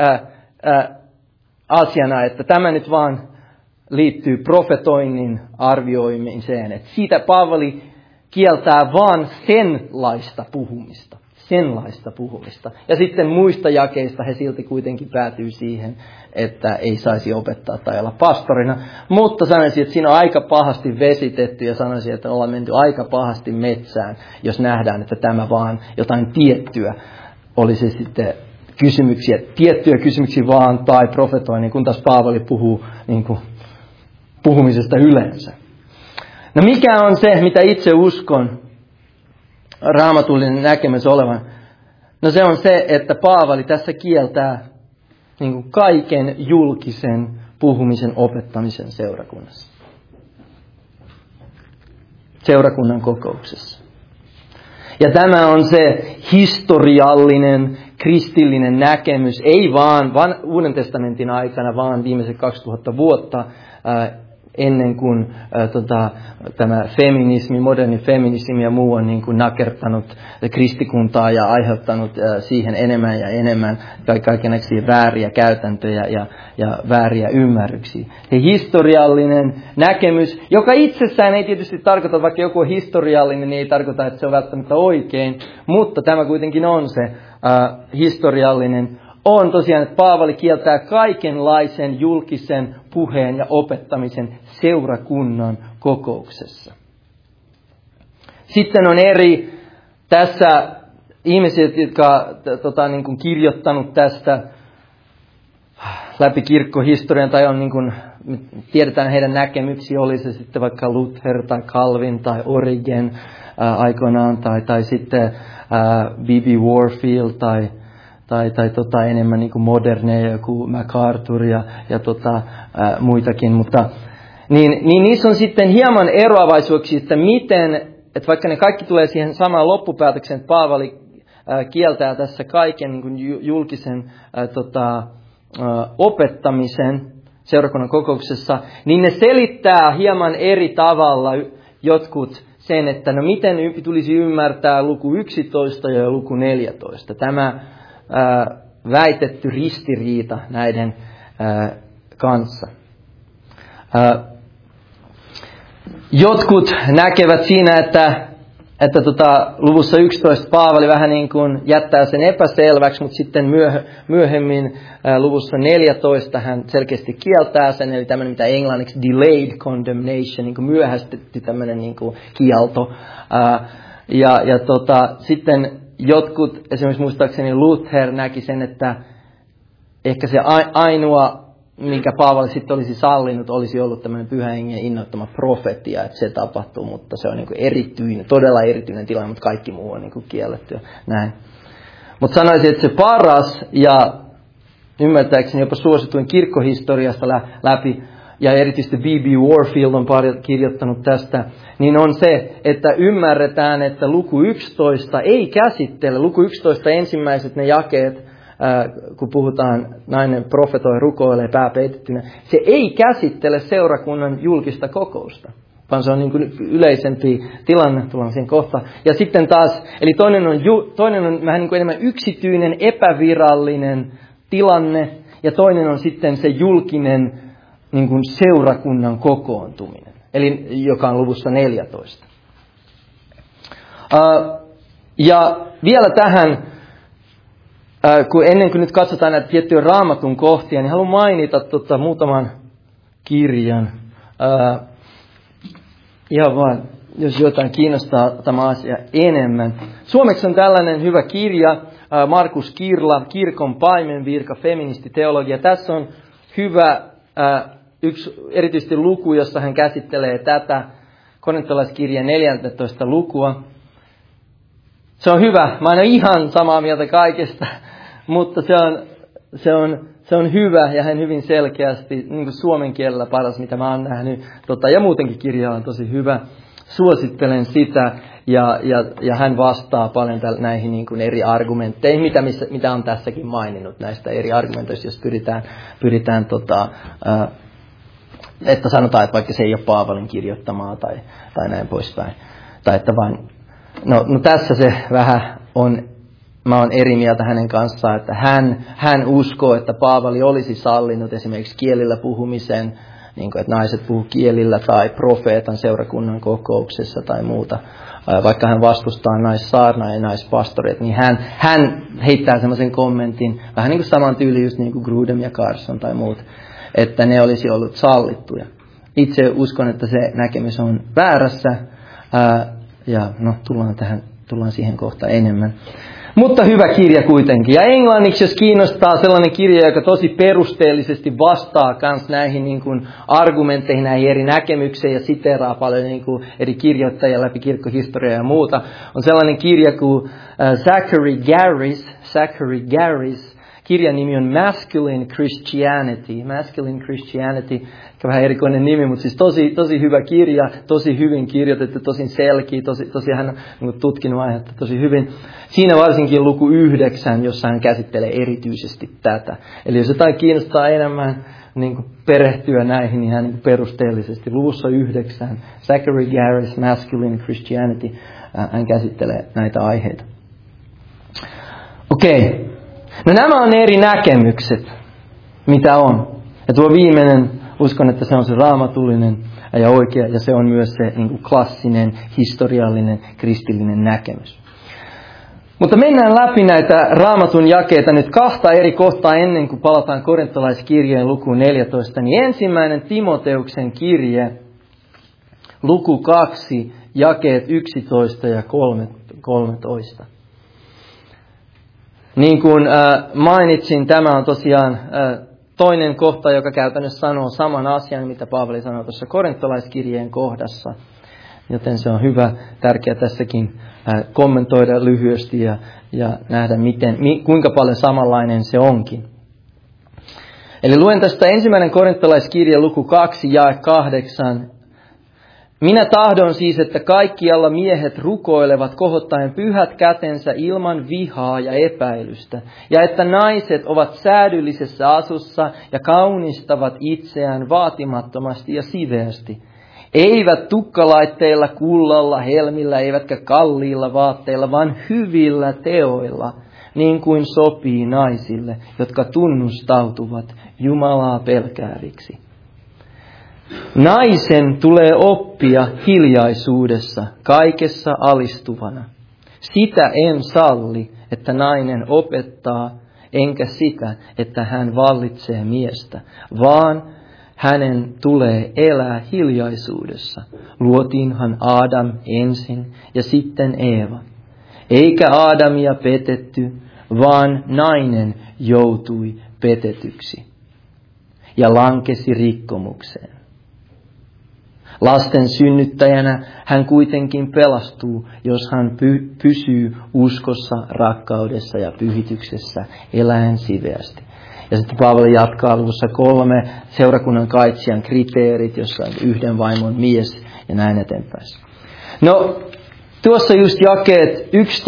A: asiana, että tämä nyt vaan liittyy profetoinnin arvioimiseen. Että siitä Paavali kieltää vaan senlaista puhumista. Senlaista puhumista. Ja sitten muista jakeista he silti kuitenkin päätyy siihen, että ei saisi opettaa tai olla pastorina. Mutta sanoisin, että siinä on aika pahasti vesitetty ja sanoisin, että ollaan menty aika pahasti metsään, jos nähdään, että tämä vaan jotain tiettyä olisi sitten tiettyjä kysymyksiä vaan tai profetoinnin, kun taas Paavali puhuu niin kuin, puhumisesta yleensä. No mikä on se, mitä itse uskon raamatullinen näkemys olevan? No se on se, että Paavali tässä kieltää niin kuin kaiken julkisen puhumisen opettamisen seurakunnassa. Seurakunnan kokouksessa. Ja tämä on se historiallinen, kristillinen näkemys, ei vaan Uuden testamentin aikana, vaan viimeiset 2000 vuotta ennen kuin tämä feminismi, moderni feminismi ja muu on niin kuin nakertanut kristikuntaa ja aiheuttanut siihen enemmän ja enemmän kaikenlaisia vääriä käytäntöjä ja vääriä ymmärryksiä. Ja historiallinen näkemys, joka itsessään ei tietysti tarkoita, vaikka joku on historiallinen, niin ei tarkoita, että se on välttämättä oikein, mutta tämä kuitenkin on se historiallinen, on tosiaan, että Paavali kieltää kaikenlaisen julkisen puheen ja opettamisen seurakunnan kokouksessa. Sitten on eri tässä ihmiset, jotka niin kuin kirjoittanut tästä läpi kirkkohistorian tai on niin kuin, tiedetään heidän näkemyksiä, oli se sitten vaikka Luther tai Calvin tai Origen aikoinaan tai sitten B.B. Warfield tai enemmän niin kuin moderneja, joku MacArthur ja muitakin, mutta niin niissä on sitten hieman eroavaisuuksia, että miten, että vaikka ne kaikki tulee siihen samaan loppupäätökseen, että Paavali kieltää tässä kaiken niin kuin julkisen opettamisen seurakunnan kokouksessa, niin ne selittää hieman eri tavalla jotkut sen, että no miten tulisi ymmärtää luku 11 ja luku 14. Tämä väitetty ristiriita näiden kanssa. Jotkut näkevät siinä, että luvussa 11 Paavali vähän niin kuin jättää sen epäselväksi, mutta sitten myöhemmin luvussa 14 hän selkeästi kieltää sen, eli tämmöinen mitä englanniksi delayed condemnation, niin kuin myöhästetty tämmöinen niin kuin kielto. Sitten jotkut, esimerkiksi muistaakseni Luther näki sen, että ehkä se ainoa, minkä Paavali sitten olisi sallinut, olisi ollut tämmöinen Pyhän Hengen innoittama profetia, että se tapahtuu, mutta se on niin kuin erityinen, todella erityinen tilanne, mutta kaikki muu on niin kuin kielletty näin. Mutta sanoisin, että se paras ja ymmärtääkseni jopa suosituin kirkkohistoriasta läpi, ja erityisesti B.B. Warfield on paljon kirjoittanut tästä, niin on se, että ymmärretään, että luku 11 ei käsittele, luku 11 ensimmäiset ne jakeet, kun puhutaan nainen profetoi, rukoilee pää peitettynä, se ei käsittele seurakunnan julkista kokousta, vaan se on niin kuin yleisempi tilanne, tullaan siihen kohtaan. Ja sitten taas, eli toinen on vähän niin kuin enemmän yksityinen, epävirallinen tilanne, ja toinen on sitten se julkinen niin kuin seurakunnan kokoontuminen, eli joka on luvussa 14. Ja vielä tähän, ennen kuin nyt katsotaan näitä tiettyjä Raamatun kohtia, niin haluan mainita muutaman kirjan. Ihan vaan, jos jotain kiinnostaa tämä asia enemmän. Suomeksi on tällainen hyvä kirja, Markus Kirla, Kirkon paimenvirka, feministiteologia. Tässä on hyvä yksi erityisesti luku, jossa hän käsittelee tätä korintolaiskirjan 14 lukua. Se on hyvä. Mä en ole ihan samaa mieltä kaikesta, mutta se on hyvä ja hän hyvin selkeästi, niin kuin suomen kielellä paras, mitä mä oon nähnyt. Ja muutenkin kirja on tosi hyvä. Suosittelen sitä ja hän vastaa paljon näihin niin kuin eri argumentteihin, mitä on tässäkin maininnut näistä eri argumentoista, jos pyritään että sanotaan, että vaikka se ei ole Paavalin kirjoittamaa tai näin poispäin. Tai että vain, no tässä se vähän on, mä oon eri mieltä hänen kanssaan, että hän uskoo, että Paavali olisi sallinut esimerkiksi kielillä puhumisen, niin kuin, että naiset puhuu kielillä tai profeetan seurakunnan kokouksessa tai muuta. Vaikka hän vastustaa naissaarnaa ja naispastoreet, niin hän heittää semmoisen kommentin, vähän niin kuin saman tyyli just niin kuin Grudem ja Carson tai muut, että ne olisi ollut sallittuja. Itse uskon, että se näkemys on väärässä, ja no tullaan siihen kohtaan enemmän. Mutta hyvä kirja kuitenkin. Ja englanniksi, jos kiinnostaa sellainen kirja, joka tosi perusteellisesti vastaa kans näihin niin kuin argumentteihin, näihin eri näkemyksiin ja siteraa paljon niin kuin eri kirjoittajia läpi kirkkohistoriaa ja muuta, on sellainen kirja kuin Zachary Garris. Kirjan nimi on Masculine Christianity, vähän erikoinen nimi, mutta siis tosi hyvä kirja, tosi hyvin kirjoitettu, tosi selkeä, tosi hän on tutkinut aihetta tosi hyvin. Siinä varsinkin luku 9, jossa hän käsittelee erityisesti tätä. Eli jos jotain kiinnostaa enemmän niin kuin perehtyä näihin ihan niin kuin perusteellisesti. Luvussa 9, Zachary Garris, Masculine Christianity, hän käsittelee näitä aiheita. Okei. No nämä on eri näkemykset, mitä on. Ja tuo viimeinen, uskon, että se on se raamatullinen ja oikea, ja se on myös se niin kuin klassinen, historiallinen, kristillinen näkemys. Mutta mennään läpi näitä raamatun jakeita nyt kahta eri kohtaa ennen kuin palataan korintolaiskirjeen lukuun 14. Niin ensimmäinen Timoteuksen kirje, luku 2, jakeet 11 ja 13. Niin kuin mainitsin, tämä on tosiaan toinen kohta, joka käytännössä sanoo saman asian, mitä Paavali sanoi tuossa korintolaiskirjeen kohdassa. Joten se on hyvä, tärkeää tässäkin kommentoida lyhyesti ja nähdä, kuinka paljon samanlainen se onkin. Eli luen tästä ensimmäinen korintolaiskirje luku 2, jae 8. Minä tahdon siis, että kaikkialla miehet rukoilevat kohottaen pyhät kätensä ilman vihaa ja epäilystä, ja että naiset ovat säädyllisessä asussa ja kaunistavat itseään vaatimattomasti ja siveästi. Eivät tukkalaitteilla, kullalla, helmillä, eivätkä kalliilla vaatteilla, vaan hyvillä teoilla, niin kuin sopii naisille, jotka tunnustautuvat Jumalaa pelkääviksi. Naisen tulee oppia hiljaisuudessa, kaikessa alistuvana. Sitä en salli, että nainen opettaa, enkä sitä, että hän vallitsee miestä, vaan hänen tulee elää hiljaisuudessa. Luotiinhan Adam ensin ja sitten Eeva. Eikä Adamia petetty, vaan nainen joutui petetyksi ja lankesi rikkomukseen. Lasten synnyttäjänä hän kuitenkin pelastuu, jos hän pysyy uskossa, rakkaudessa ja pyhityksessä, eläen siveästi. Ja sitten Paavali jatkaa luvussa 3, seurakunnan kaitsijan kriteerit, jossa on yhden vaimon mies ja näin eteenpäin. No, tuossa just jakeet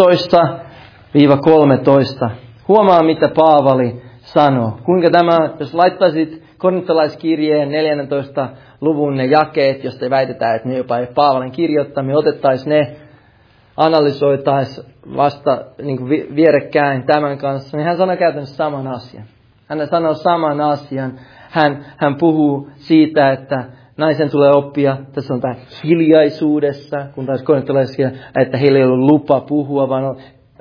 A: 11-13. Huomaa, mitä Paavali sanoo. Kuinka tämä, jos laittaisit korintolaiskirjeen 14 luvun ne jakeet, josta väitetään, että ne jopa ei Paavalin kirjoittamia, otettaisiin ne, analysoitaisiin vasta niin kuin vierekkäin tämän kanssa, niin hän sanoo käytännössä saman asian. Hän sanoo saman asian. Hän puhuu siitä, että naisen tulee oppia, tässä on tämä hiljaisuudessa, kun taas korintolaisia, että heillä ei ollut lupa puhua, vaan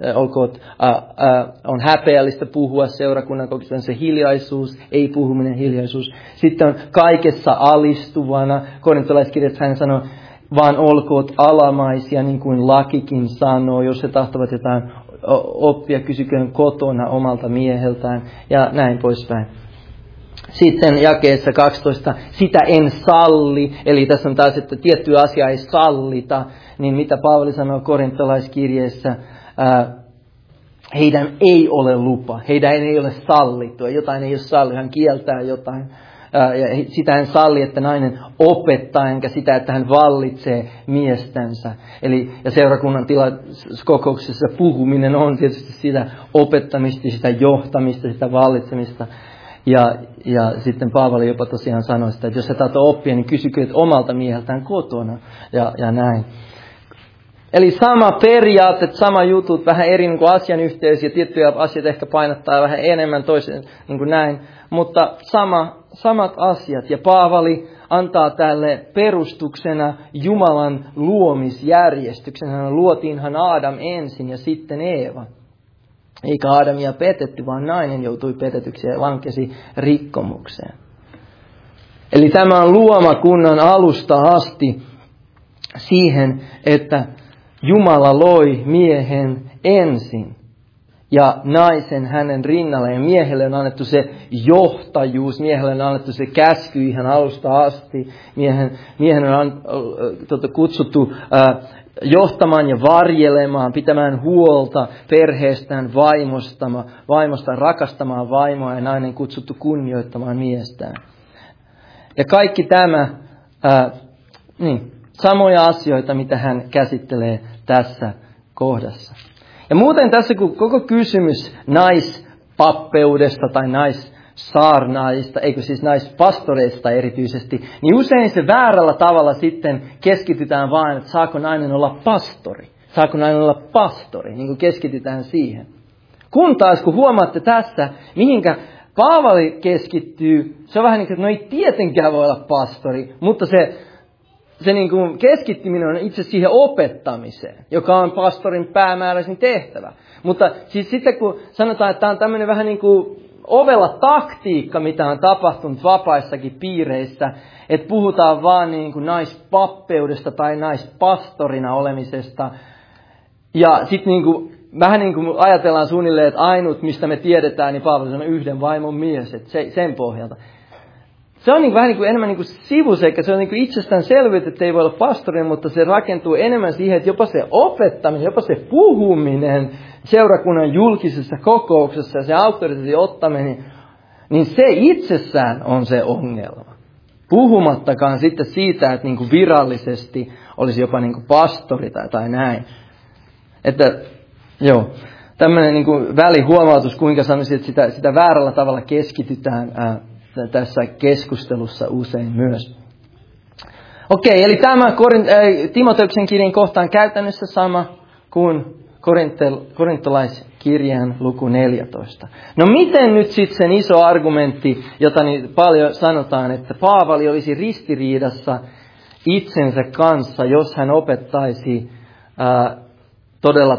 A: on häpeällistä puhua seurakunnan kokouksen, se hiljaisuus, ei puhuminen, hiljaisuus. Sitten on kaikessa alistuvana. Korintolaiskirjassa hän sanoo, vaan olkoot alamaisia, niin kuin lakikin sanoo, jos he tahtovat jotain oppia, kysyköön kotona omalta mieheltään ja näin poispäin. Sitten jakeessa 12, sitä en salli, eli tässä on taas, että tiettyä asiaa ei sallita, niin mitä Paavali sanoo korintolaiskirjeessä, heidän ei ole lupa, heidän ei ole sallittua, jotain ei ole salli, hän kieltää jotain. Ja sitä hän salli, että nainen opettaa, enkä sitä, että hän vallitsee miestänsä. Eli, ja seurakunnan kokouksessa puhuminen on tietysti sitä opettamista, sitä johtamista, sitä vallitsemista. Ja sitten Paavali jopa tosiaan sanoi sitä, että jos sä tahtoo oppia, niin kysykö omalta mieheltään kotona ja näin. Eli sama periaate, sama jutut, vähän eri niin kuin asian yhteys ja tiettyjä asioita ehkä painottaa vähän enemmän toisen niin kuin näin. Mutta samat asiat. Ja Paavali antaa tälle perustuksena Jumalan luomisjärjestyksen. Luotiinhan Adam ensin ja sitten Eeva. Eikä Adamia petetty, vaan nainen joutui petetyksi ja lankesi rikkomukseen. Eli tämä on luomakunnan alusta asti siihen, että Jumala loi miehen ensin ja naisen hänen rinnalle. Ja miehelle on annettu se johtajuus, miehelle on annettu se käsky ihan alusta asti. Miehen on kutsuttu johtamaan ja varjelemaan, pitämään huolta perheestään, vaimosta, rakastamaan vaimoa ja nainen kutsuttu kunnioittamaan miestään. Ja kaikki tämä, samoja asioita, mitä hän käsittelee tässä kohdassa. Ja muuten tässä, kun koko kysymys naispappeudesta tai naissaarnaajista, eikö siis naispastoreista erityisesti, niin usein se väärällä tavalla sitten keskitytään vain, että saako nainen olla pastori. Saako nainen olla pastori, niin kuin keskitytään siihen. Kun taas, kun huomaatte tässä, mihinkä Paavali keskittyy, se on vähän niin kuin, että no ei tietenkään voi olla pastori, mutta se niin kuin keskittyminen on itse siihen opettamiseen, joka on pastorin päämääräisin tehtävä. Mutta siis sitten kun sanotaan, että tämä on tämmöinen vähän niin kuin ovella taktiikka, mitä on tapahtunut vapaissakin piireissä, että puhutaan vaan niin kuin naispappeudesta tai naispastorina olemisesta. Ja sitten niin kuin, vähän niin kuin ajatellaan suunnilleen, että ainut, mistä me tiedetään, niin Paavali on yhden vaimon mies, että sen pohjalta. Se on niin vähän niin kuin enemmän niin kuin sivuseikka, se on niin kuin itsestäänselvyys, että ei voi olla pastori, mutta se rakentuu enemmän siihen, että jopa se opettaminen, jopa se puhuminen seurakunnan julkisessa kokouksessa ja se auktoriteetin ottaminen, niin se itsessään on se ongelma. Puhumattakaan sitten siitä, että niin kuin virallisesti olisi jopa niin kuin pastori tai näin. Että joo, tämmöinen niin kuin välihuomautus, kuinka sanoisin, että sitä väärällä tavalla keskitytään tässä keskustelussa usein myös. Okei, eli tämä Timoteuksen kirjan kohta on käytännössä sama kuin korintolaiskirjan luku 14. No miten nyt sitten sen iso argumentti, jota niin paljon sanotaan, että Paavali olisi ristiriidassa itsensä kanssa, jos hän opettaisi todella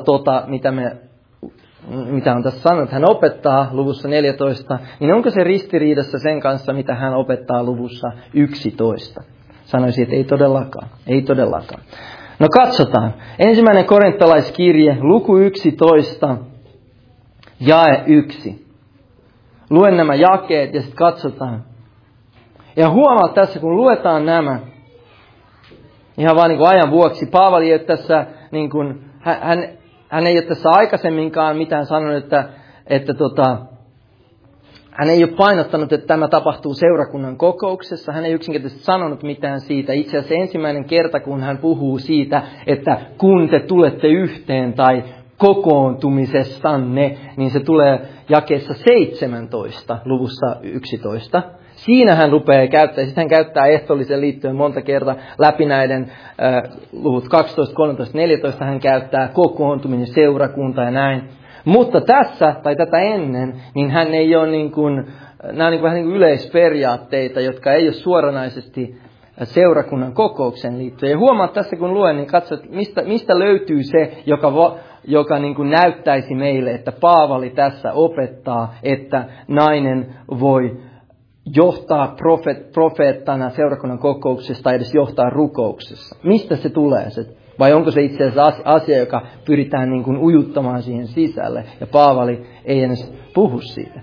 A: mitä on tässä sanonut, hän opettaa luvussa 14, niin onko se ristiriidassa sen kanssa, mitä hän opettaa luvussa 11? Sanoisin, että ei todellakaan. Ei todellakaan. No katsotaan. Ensimmäinen korintolaiskirje, luku 11, jae 1. Luen nämä jakeet ja sitten katsotaan. Ja huomaa tässä, kun luetaan nämä, ihan vaan niin kuin ajan vuoksi, Paavali ei ole tässä, niin kuin, hän ei ole tässä aikaisemminkaan mitään sanonut, että hän ei ole painottanut, että tämä tapahtuu seurakunnan kokouksessa. Hän ei yksinkertaisesti sanonut mitään siitä. Itse asiassa ensimmäinen kerta, kun hän puhuu siitä, että kun te tulette yhteen tai kokoontumisestanne, niin se tulee jakeessa 17 luvussa 11. Siinä hän rupeaa käyttämään, sitten hän käyttää ehtoolliseen liittyen monta kertaa läpi näiden luvut 12, 13, 14, hän käyttää kokoontuminen, seurakunta ja näin. Mutta tässä, tai tätä ennen, niin hän ei ole niin kuin, nämä on vähän niin kuin yleisperiaatteita, jotka ei ole suoranaisesti seurakunnan kokoukseen liittyen. Ja huomaa tässä, kun luen, niin katso, mistä löytyy se, joka niin kuin näyttäisi meille, että Paavali tässä opettaa, että nainen voi johtaa profeettana seurakunnan kokouksessa tai edes johtaa rukouksessa. Mistä se tulee? Vai onko se itse asiassa asia, joka pyritään niin kuin ujuttamaan siihen sisälle? Ja Paavali ei edes puhu siitä.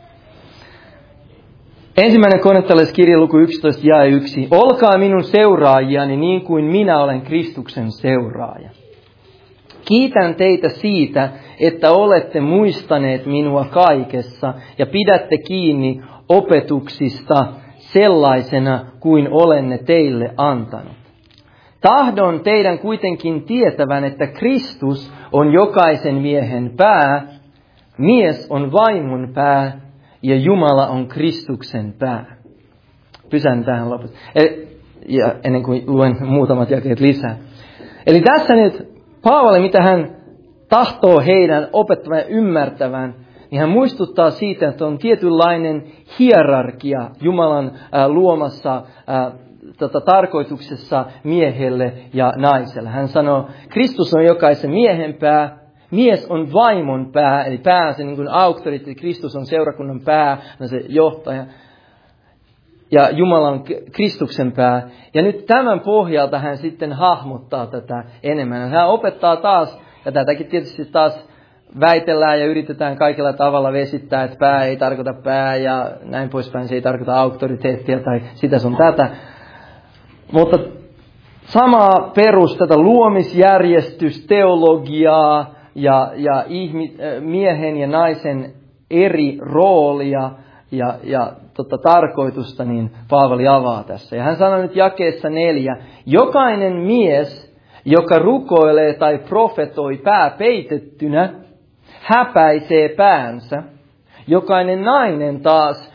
A: Ensimmäinen korintolaiskirja luku 11 jae 1. Olkaa minun seuraajiani niin kuin minä olen Kristuksen seuraaja. Kiitän teitä siitä, että olette muistaneet minua kaikessa ja pidätte kiinni opetuksista sellaisena kuin olen ne teille antanut. Tahdon teidän kuitenkin tietävän, että Kristus on jokaisen miehen pää, mies on vaimon pää ja Jumala on Kristuksen pää. Pysän tähän lopuksi. Ja ennen kuin luen muutamat jakeet lisää. Eli tässä nyt Paavali, mitä hän tahtoo heidän opettavan ja ymmärtävän, niin hän muistuttaa siitä, että on tietynlainen hierarkia Jumalan luomassa tarkoituksessa miehelle ja naiselle. Hän sanoo, Kristus on jokaisen miehen pää, mies on vaimon pää, eli pää se niin kuin auktoriteetti, Kristus on seurakunnan pää, on se johtaja. Ja Jumala on Kristuksen pää. Ja nyt tämän pohjalta hän sitten hahmottaa tätä enemmän. Hän opettaa taas, ja tätäkin tietysti taas väitellään ja yritetään kaikilla tavalla vesittää, että pää ei tarkoita pää ja näin poispäin, se ei tarkoita auktoriteettia tai sitä sun tätä. Mutta samaa tätä luomisjärjestysteologiaa ja miehen ja naisen eri roolia ja tarkoitusta, niin Paavali avaa tässä. Ja hän sanoi nyt jakeessa 4, jokainen mies, joka rukoilee tai profetoi pää peitettynä, häpäisee päänsä. Jokainen nainen taas,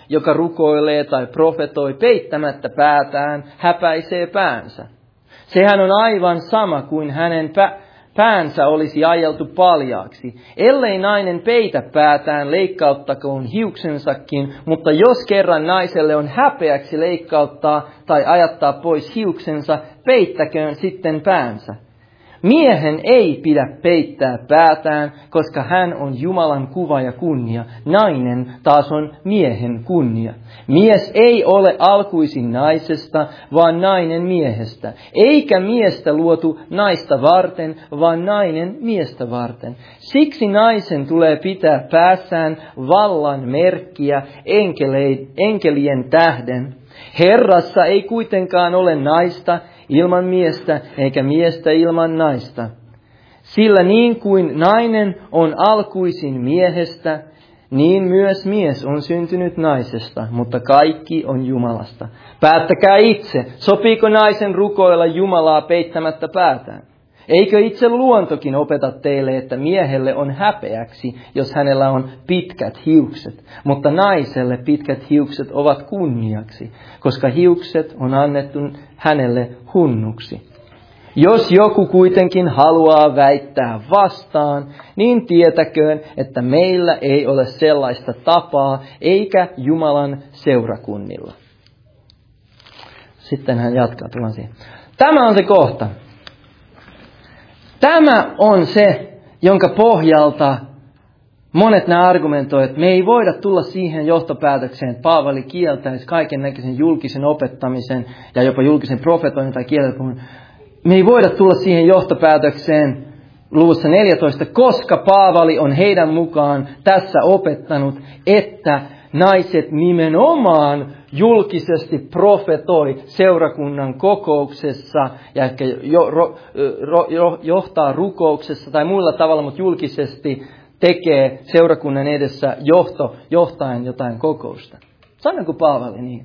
A: joka rukoilee tai profetoi peittämättä päätään, häpäisee päänsä. Sehän on aivan sama kuin hänen päänsä olisi ajeltu paljaaksi. Ellei nainen peitä päätään, leikkauttakoon hiuksensakin, mutta jos kerran naiselle on häpeäksi leikkauttaa tai ajattaa pois hiuksensa, peittäköön sitten päänsä. Miehen ei pidä peittää päätään, koska hän on Jumalan kuva ja kunnia. Nainen taas on miehen kunnia. Mies ei ole alkuisin naisesta, vaan nainen miehestä. Eikä miestä luotu naista varten, vaan nainen miestä varten. Siksi naisen tulee pitää päässään vallan merkkiä enkelien tähden. Herrassa ei kuitenkaan ole naista ilman miestä, eikä miestä ilman naista. Sillä niin kuin nainen on alkuisin miehestä, niin myös mies on syntynyt naisesta, mutta kaikki on Jumalasta. Päättäkää itse, sopiiko naisen rukoilla Jumalaa peittämättä päätään? Eikö itse luontokin opeta teille, että miehelle on häpeäksi, jos hänellä on pitkät hiukset, mutta naiselle pitkät hiukset ovat kunniaksi, koska hiukset on annettu hänelle hunnuksi. Jos joku kuitenkin haluaa väittää vastaan, niin tietäköön, että meillä ei ole sellaista tapaa, eikä Jumalan seurakunnilla. Sitten hän jatkaa, tullaan siihen. Tämä on se kohta. Tämä on se, jonka pohjalta monet nämä argumentoivat, että me ei voida tulla siihen johtopäätökseen, että Paavali kieltäisi kaiken näköisen julkisen opettamisen ja jopa julkisen profetoinnin tai kieltäpuhun. Me ei voida tulla siihen johtopäätökseen luvussa 14, koska Paavali on heidän mukaan tässä opettanut, että naiset nimenomaan julkisesti profetoi seurakunnan kokouksessa ja ehkä johtaa rukouksessa tai muilla tavalla, mutta julkisesti tekee seurakunnan edessä johtaen jotain kokousta. Sanoiko Paavali niin?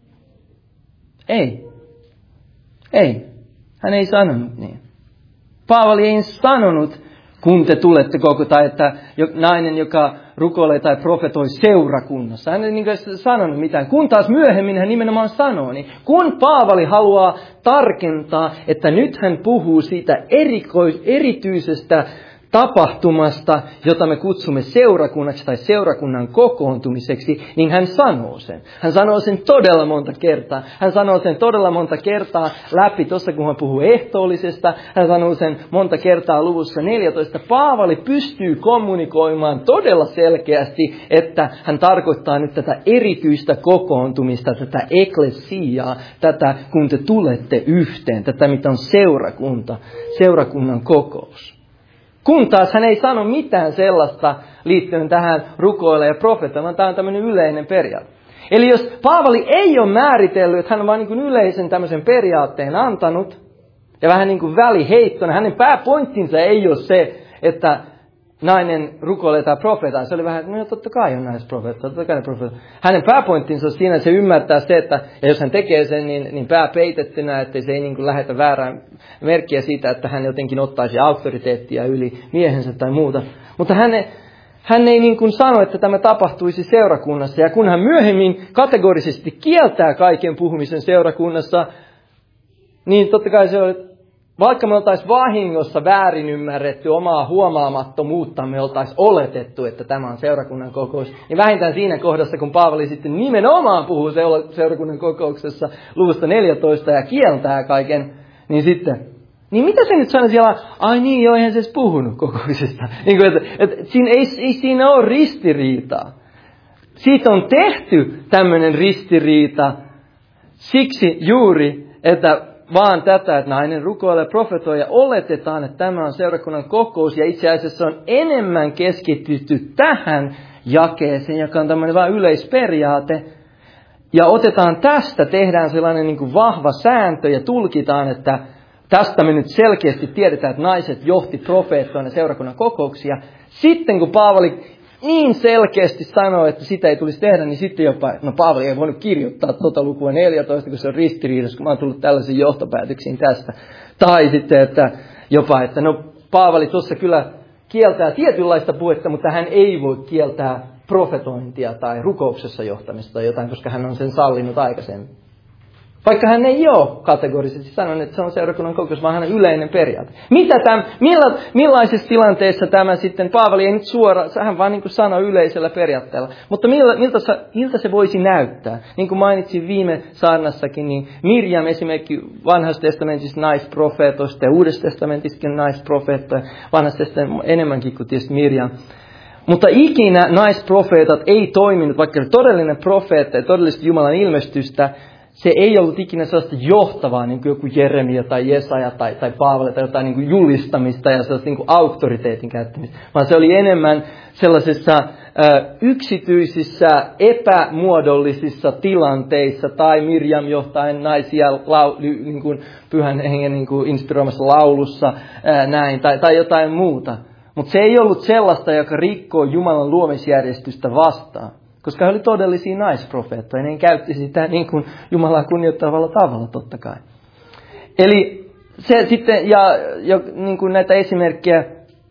A: Ei. Hän ei sanonut niin. Paavali ei sanonut, kun te tulette tai että nainen, joka rukoilee tai profetoi seurakunnassa. Hän ei niin sanonut mitään. Kun taas myöhemmin hän nimenomaan sanoo, niin kun Paavali haluaa tarkentaa, että nyt hän puhuu siitä erityisestä tapahtumasta, jota me kutsumme seurakunnaksi tai seurakunnan kokoontumiseksi, niin hän sanoo sen. Hän sanoo sen todella monta kertaa. Hän sanoo sen todella monta kertaa läpi tuossa, kun hän puhuu ehtoollisesta. Hän sanoo sen monta kertaa luvussa 14. Paavali pystyy kommunikoimaan todella selkeästi, että hän tarkoittaa nyt tätä erityistä kokoontumista, tätä eklesiaa, tätä kun te tulette yhteen, tätä mitä on seurakunta, seurakunnan kokous. Kun taas hän ei sano mitään sellaista liittyen tähän rukoilemaan ja profetoimaan, tämä on tämmöinen yleinen periaate. Eli jos Paavali ei ole määritellyt, että hän on vain niin kuin yleisen tämmöisen periaatteen antanut, ja vähän niin kuin väliheittona, hänen pääpointtinsa ei ole se, että nainen rukoilee tai profetaa. Se oli vähän, että no totta kai on naisprofeetta, totta kai on profeetta. Hänen pääpointtinsa on siinä, että se ymmärtää se, että ja jos hän tekee sen, niin pää peitettynä, että se ei niin kuin lähetä väärää merkkiä siitä, että hän jotenkin ottaisi auktoriteettia yli miehensä tai muuta. Mutta hän ei niin kuin sano, että tämä tapahtuisi seurakunnassa. Ja kun hän myöhemmin kategorisesti kieltää kaiken puhumisen seurakunnassa, niin totta kai se on, vaikka me oltaisiin vahingossa väärin ymmärretty omaa huomaamattomuutta, me oltaisiin oletettu, että tämä on seurakunnan kokous, niin vähintään siinä kohdassa, kun Paavali sitten nimenomaan puhuu seurakunnan kokouksessa luvusta 14 ja kieltää kaiken, niin sitten, niin mitä se nyt sanoi siellä, ai niin, joo, eihän se edes puhunut kokouksesta. Niin kuin, että siinä ei siinä ole ristiriitaa. Siitä on tehty tämmöinen ristiriita siksi juuri, että vaan tätä, että nainen rukoilee profetoi ja oletetaan, että tämä on seurakunnan kokous. Ja itse asiassa on enemmän keskitytty tähän jakeeseen, joka on tämmöinen vain yleisperiaate. Ja otetaan tästä, tehdään sellainen niin kuin vahva sääntö ja tulkitaan, että tästä me nyt selkeästi tiedetään, että naiset johti profeettoina seurakunnan kokouksia. Sitten kun Paavali niin selkeästi sanoo, että sitä ei tulisi tehdä, niin sitten jopa, no Paavali ei voinut kirjoittaa tuota lukua 14, kun se on ristiriidassa, kun mä oon tullut tällaisiin johtopäätöksiin tästä. Tai sitten, että jopa, että no Paavali tuossa kyllä kieltää tietynlaista puhetta, mutta hän ei voi kieltää profetointia tai rukouksessa johtamista tai jotain, koska hän on sen sallinut aikaisemmin. Vaikka hän ei ole kategorisesti sanonut, että se on seurakunnan kokous, vaan hän on yleinen periaate. Millaisissa tilanteissa tämä sitten, Paavali ei nyt suoraan, hän vaan niin kuin sanoi yleisellä periaatteella. Mutta miltä se voisi näyttää? Niin kuin mainitsin viime saarnassakin, niin Mirjam esimerkiksi vanhassa testamentissa naisprofeetoista ja uudessa testamentissakin naisprofeettoja, vanhassa testamentissa enemmänkin kuin tietysti Mirjam. Mutta ikinä naisprofeetat ei toiminut, vaikka todellinen profeetta ja todellista Jumalan ilmestystä, se ei ollut ikinä sellaista johtavaa, niin kuin joku Jeremia tai Jesaja tai Paavali tai jotain niin kuin julistamista ja sellaista niin kuin auktoriteetin käyttämistä. Vaan se oli enemmän sellaisissa yksityisissä, epämuodollisissa tilanteissa tai Mirjam johtain naisia niin kuin pyhän hengen niin kuin inspiroimassa laulussa näin tai jotain muuta. Mutta se ei ollut sellaista, joka rikkoo Jumalan luomisjärjestystä vastaan. Koska he oli todellisia naisprofeettoja, niin käytti sitä niin kuin Jumalaa kunnioittavalla tavalla totta kai. Eli se sitten, ja niin kuin näitä esimerkkejä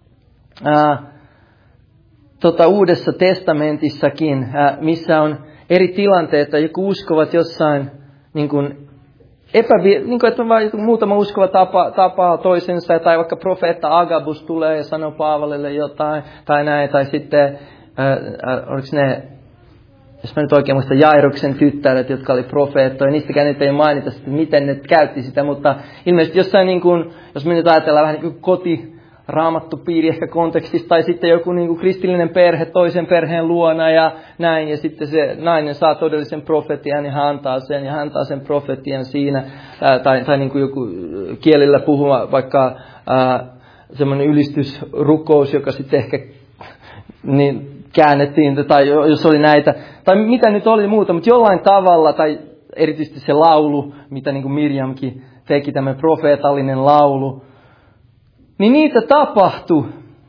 A: Uudessa testamentissakin, missä on eri tilanteita, joku uskovat jossain, niin kuin että muutama uskova tapaa toisensa, tai vaikka profeetta Agabus tulee ja sanoo Paavalille jotain, tai näin, tai sitten, oliko ne, jos mä nyt oikein muistan, Jairuksen tyttäret, jotka oli profeettoja, niistäkään nyt ei mainita sitä, miten ne käytti sitä, mutta ilmeisesti jossain, niin kuin, jos me nyt ajatellaan vähän niin kuin kotiraamattupiiri ehkä kontekstista, tai sitten joku niin kuin kristillinen perhe toisen perheen luona ja näin, ja sitten se nainen saa todellisen profetian, ja hän antaa sen profetian siinä, tai niin kuin joku kielillä puhuma, vaikka semmoinen ylistysrukous, joka sitten ehkä niin käännettiin, tai jos oli näitä, tai mitä nyt oli muuta, mutta jollain tavalla, tai erityisesti se laulu, mitä niin kuin Mirjamkin teki, tämä profeetallinen laulu, niin niitä tapahtui.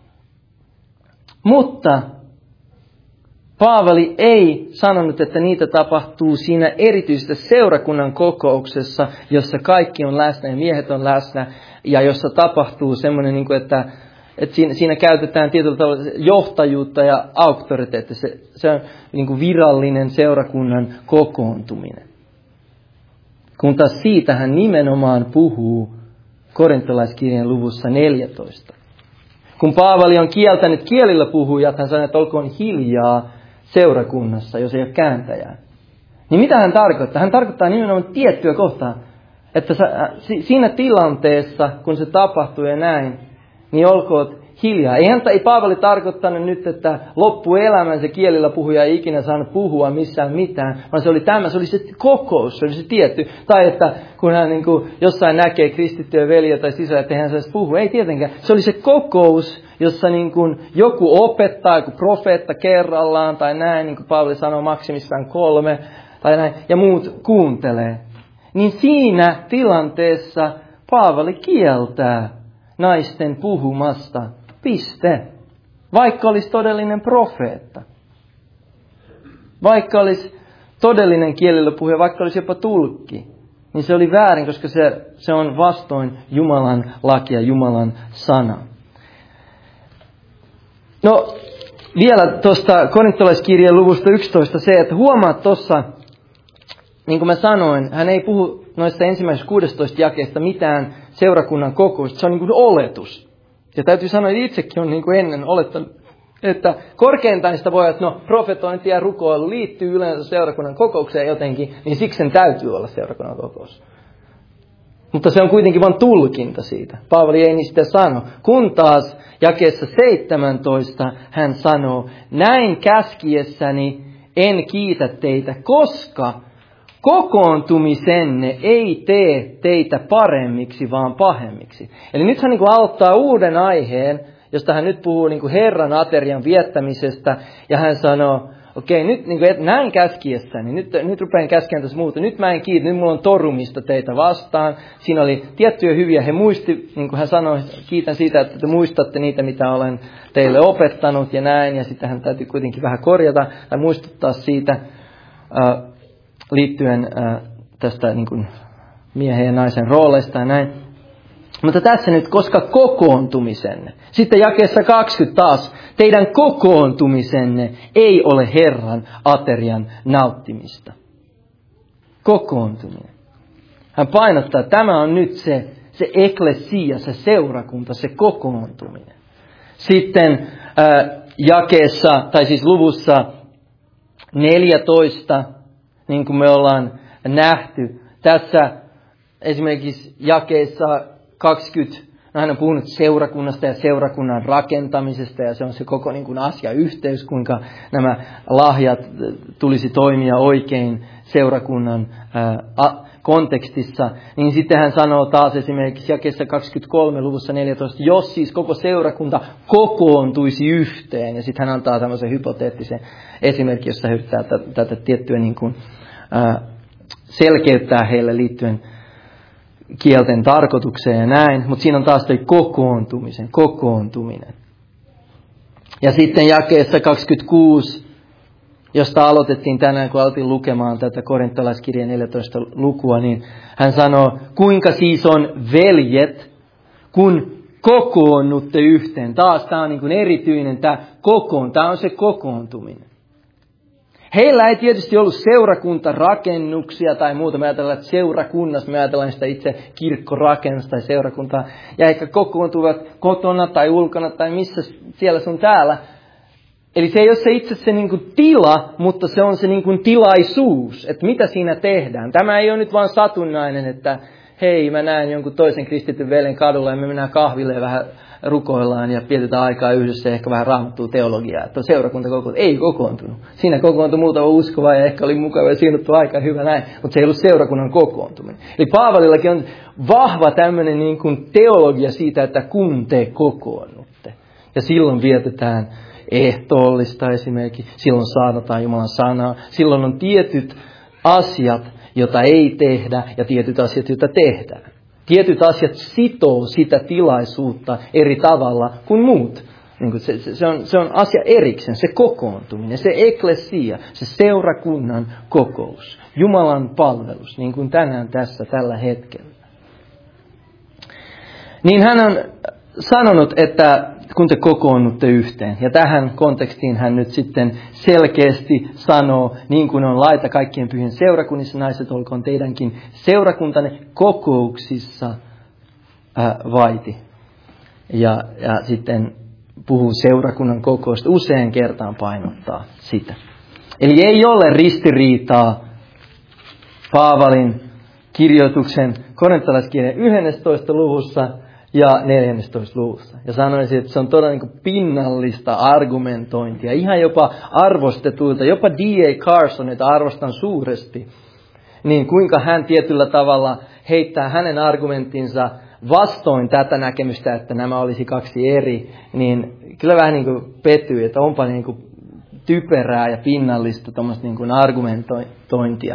A: Mutta Paavali ei sanonut, että niitä tapahtuu siinä erityisessä seurakunnan kokouksessa, jossa kaikki on läsnä ja miehet on läsnä, ja jossa tapahtuu semmoinen, niin kuin, että siinä käytetään tietyllä tavalla johtajuutta ja auktoriteettia. Se on niin kuin virallinen seurakunnan kokoontuminen. Kun taas siitä hän nimenomaan puhuu korintolaiskirjeen luvussa 14. Kun Paavali on kieltänyt kielillä puhujat, hän sanoo, että olkoon hiljaa seurakunnassa, jos ei ole kääntäjää. Niin mitä hän tarkoittaa? Hän tarkoittaa nimenomaan tiettyä kohtaa. Että siinä tilanteessa, kun se tapahtuu ja näin, niin olkoon hiljaa. Ei Paavali tarkoittanut nyt, että loppuelämän se kielillä puhuja ei ikinä saanut puhua missään mitään, vaan se oli se kokous, se oli se tietty. Tai että kun hän niin kuin jossain näkee kristittyjä veljiä tai sisällä, että hän saisi puhua. Ei tietenkään. Se oli se kokous, jossa niin kuin joku opettaa, joku profeetta kerrallaan tai näin, niin kuin Paavali sanoo maksimissaan 3 tai näin, ja muut kuuntelee. Niin siinä tilanteessa Paavali kieltää naisten puhumasta. Piste. Vaikka olisi todellinen profeetta. Vaikka olisi todellinen kielellä puhuja, vaikka olisi jopa tulkki. Niin se oli väärin, koska se on vastoin Jumalan lakia, Jumalan sana. No, vielä tuosta korintolaiskirjeen luvusta 11 se, että huomaat tuossa, niin kuin mä sanoin, hän ei puhu noissa ensimmäisessä 16 jakeesta mitään seurakunnan kokousta. Se on niin kuin oletus. Ja täytyy sanoa, että itsekin on niin kuin ennen olettanut, että korkeintaan sitä voi, että profetointi ja rukoilu liittyy yleensä seurakunnan kokoukseen jotenkin, niin siksi sen täytyy olla seurakunnan kokous. Mutta se on kuitenkin vain tulkinta siitä. Paavali ei niistä sano. Kun taas jakeessa 17 hän sanoo, näin käskiessäni en kiitä teitä, koska kokoontumisenne ei tee teitä paremmiksi, vaan pahemmiksi. Eli nyt hän niin kuin aloittaa uuden aiheen, josta hän nyt puhuu niin kuin Herran aterian viettämisestä, ja hän sanoo, okei, nyt niin kuin, näin käskiessäni, nyt rupean käskemään tässä muuta, nyt mä en kiitä, nyt mulla on torumista teitä vastaan. Siinä oli tiettyjä hyviä, he muisti, niin kuin hän sanoi, kiitän siitä, että te muistatte niitä, mitä olen teille opettanut ja näin, ja sitten hän täytyy kuitenkin vähän korjata tai muistuttaa siitä, liittyen tästä niin kuin miehen ja naisen rooleista ja näin. Mutta tässä nyt, koska kokoontumisenne. Sitten jakeessa 20 taas, teidän kokoontumisenne ei ole Herran aterian nauttimista. Kokoontuminen. Hän painottaa, että tämä on nyt se eklesia, se seurakunta, se kokoontuminen. Sitten jakeessa, tai siis luvussa 14, niin kuin me ollaan nähty, tässä esimerkiksi jakeessa 20, hän on puhunut seurakunnasta ja seurakunnan rakentamisesta, ja se on se koko niin kuin asiayhteys, kuinka nämä lahjat tulisi toimia oikein seurakunnan kontekstissa. Niin sitten hän sanoo taas esimerkiksi jakeessa 23 luvussa 14, jos siis koko seurakunta kokoontuisi yhteen, ja sitten hän antaa tämmöisen hypoteettisen esimerkin, jossa hän yrittää tätä tiettyä niin kuin, selkeyttää heille liittyen kielten tarkoitukseen ja näin, mutta siinä on taas toi kokoontuminen. Ja sitten jakeessa 26, josta aloitettiin tänään, kun alettiin lukemaan tätä korintolaiskirjan 14 lukua, niin hän sanoo, kuinka siis on veljet, kun kokoonnutte yhteen. Taas tämä on niin kuin erityinen, tämä on se kokoontuminen. Heillä ei tietysti ollut seurakuntarakennuksia tai muuta. Me ajatellaan, että seurakunnassa, me ajatellaan sitä itse kirkkorakennusta tai seurakuntaa. Ja ehkä kokoontuvat kotona tai ulkona tai missä siellä sun täällä. Eli se ei ole se itse se niin kuin tila, mutta se on se niin kuin tilaisuus, että mitä siinä tehdään. Tämä ei ole nyt vaan satunnainen, että hei, mä näen jonkun toisen kristityn veljen kadulla ja me mennään kahville ja vähän rukoillaan ja vietetään aikaa yhdessä ja ehkä vähän raamattua teologiaa. Että seurakunta ei kokoontunut. Siinä kokoontui muutama uskova ja ehkä oli mukava ja siinuttu aika hyvä näin, mutta se ei ollut seurakunnan kokoontuminen. Eli Paavalillakin on vahva tämmöinen niin kuin teologia siitä, että kun te kokoonnutte. Ja silloin vietetään ehtoollista esimerkiksi, silloin saadataan Jumalan sanaa, silloin on tietyt asiat, joita ei tehdä ja tietyt asiat, joita tehdään. Tietyt asiat sitoo sitä tilaisuutta eri tavalla kuin muut. Niin se on asia erikseen, se kokoontuminen, se eklesia, se seurakunnan kokous, Jumalan palvelus, niin kuin tänään tässä tällä hetkellä. Niin hän on sanonut, että kun te kokoonnutte yhteen, ja tähän kontekstiin hän nyt sitten selkeästi sanoo, niin kuin on laita kaikkien pyhien seurakunnissa, naiset olkoon teidänkin seurakuntanne kokouksissa vaiti. Ja sitten puhuu seurakunnan kokousta, usein kertaan painottaa sitä. Eli ei ole ristiriitaa Paavalin kirjoituksen korintolaiskirjan 11. luvussa ja 14. luvussa. Ja sanoisin, että se on todella niin kuin pinnallista argumentointia, ihan jopa arvostetuilta, jopa D.A. Carson, jota arvostan suuresti, niin kuinka hän tietyllä tavalla heittää hänen argumenttinsa vastoin tätä näkemystä, että nämä olisi kaksi eri, niin kyllä vähän niin kuin pettyy, että onpa niin kuin typerää ja pinnallista tuommoista niin kuin argumentointia.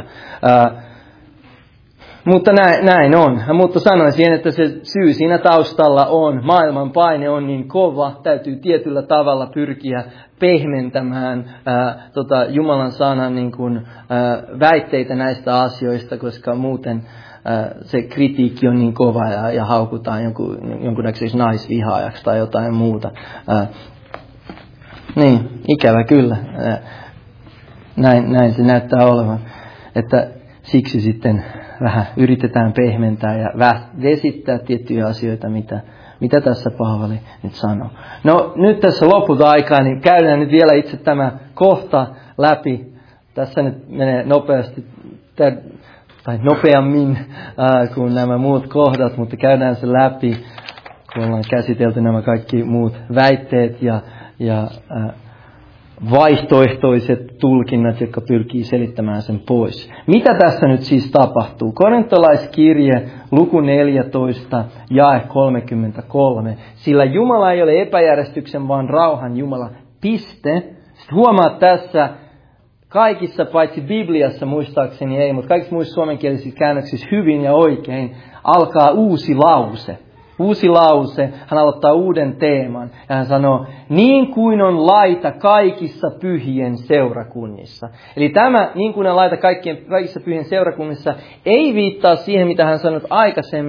A: Mutta näin on. Mutta sanoisin, että se syy siinä taustalla on, maailman paine on niin kova, täytyy tietyllä tavalla pyrkiä pehmentämään Jumalan sanan niin kuin, väitteitä näistä asioista, koska muuten se kritiikki on niin kova ja haukutaan jonkunnäköiseksi naisvihaajaksi tai jotain muuta. Niin, ikävä kyllä. Näin se näyttää olevan, että siksi sitten vähän yritetään pehmentää ja vesittää tiettyjä asioita, mitä tässä Paavali nyt sanoo. No nyt tässä lopulta aikaa, niin käydään nyt vielä itse tämä kohta läpi. Tässä nyt menee nopeasti, tai nopeammin kuin nämä muut kohdat, mutta käydään se läpi, kun ollaan käsitelty nämä kaikki muut väitteet ja vaihtoehtoiset tulkinnat, jotka pyrkii selittämään sen pois. Mitä tässä nyt siis tapahtuu? Korintolaiskirje, luku 14, jae 33. Sillä Jumala ei ole epäjärjestyksen, vaan rauhan Jumala. Piste. Sitten huomaat tässä kaikissa, paitsi Bibliassa muistaakseni ei, mutta kaikissa muissa suomenkielisissä käännöksissä hyvin ja oikein alkaa uusi lause. Uusi lause, hän aloittaa uuden teeman ja hän sanoo, niin kuin on laita kaikissa pyhien seurakunnissa. Eli tämä, niin kuin on laita kaikissa pyhien seurakunnissa, ei viittaa siihen, mitä hän sanoi aikaisemmin,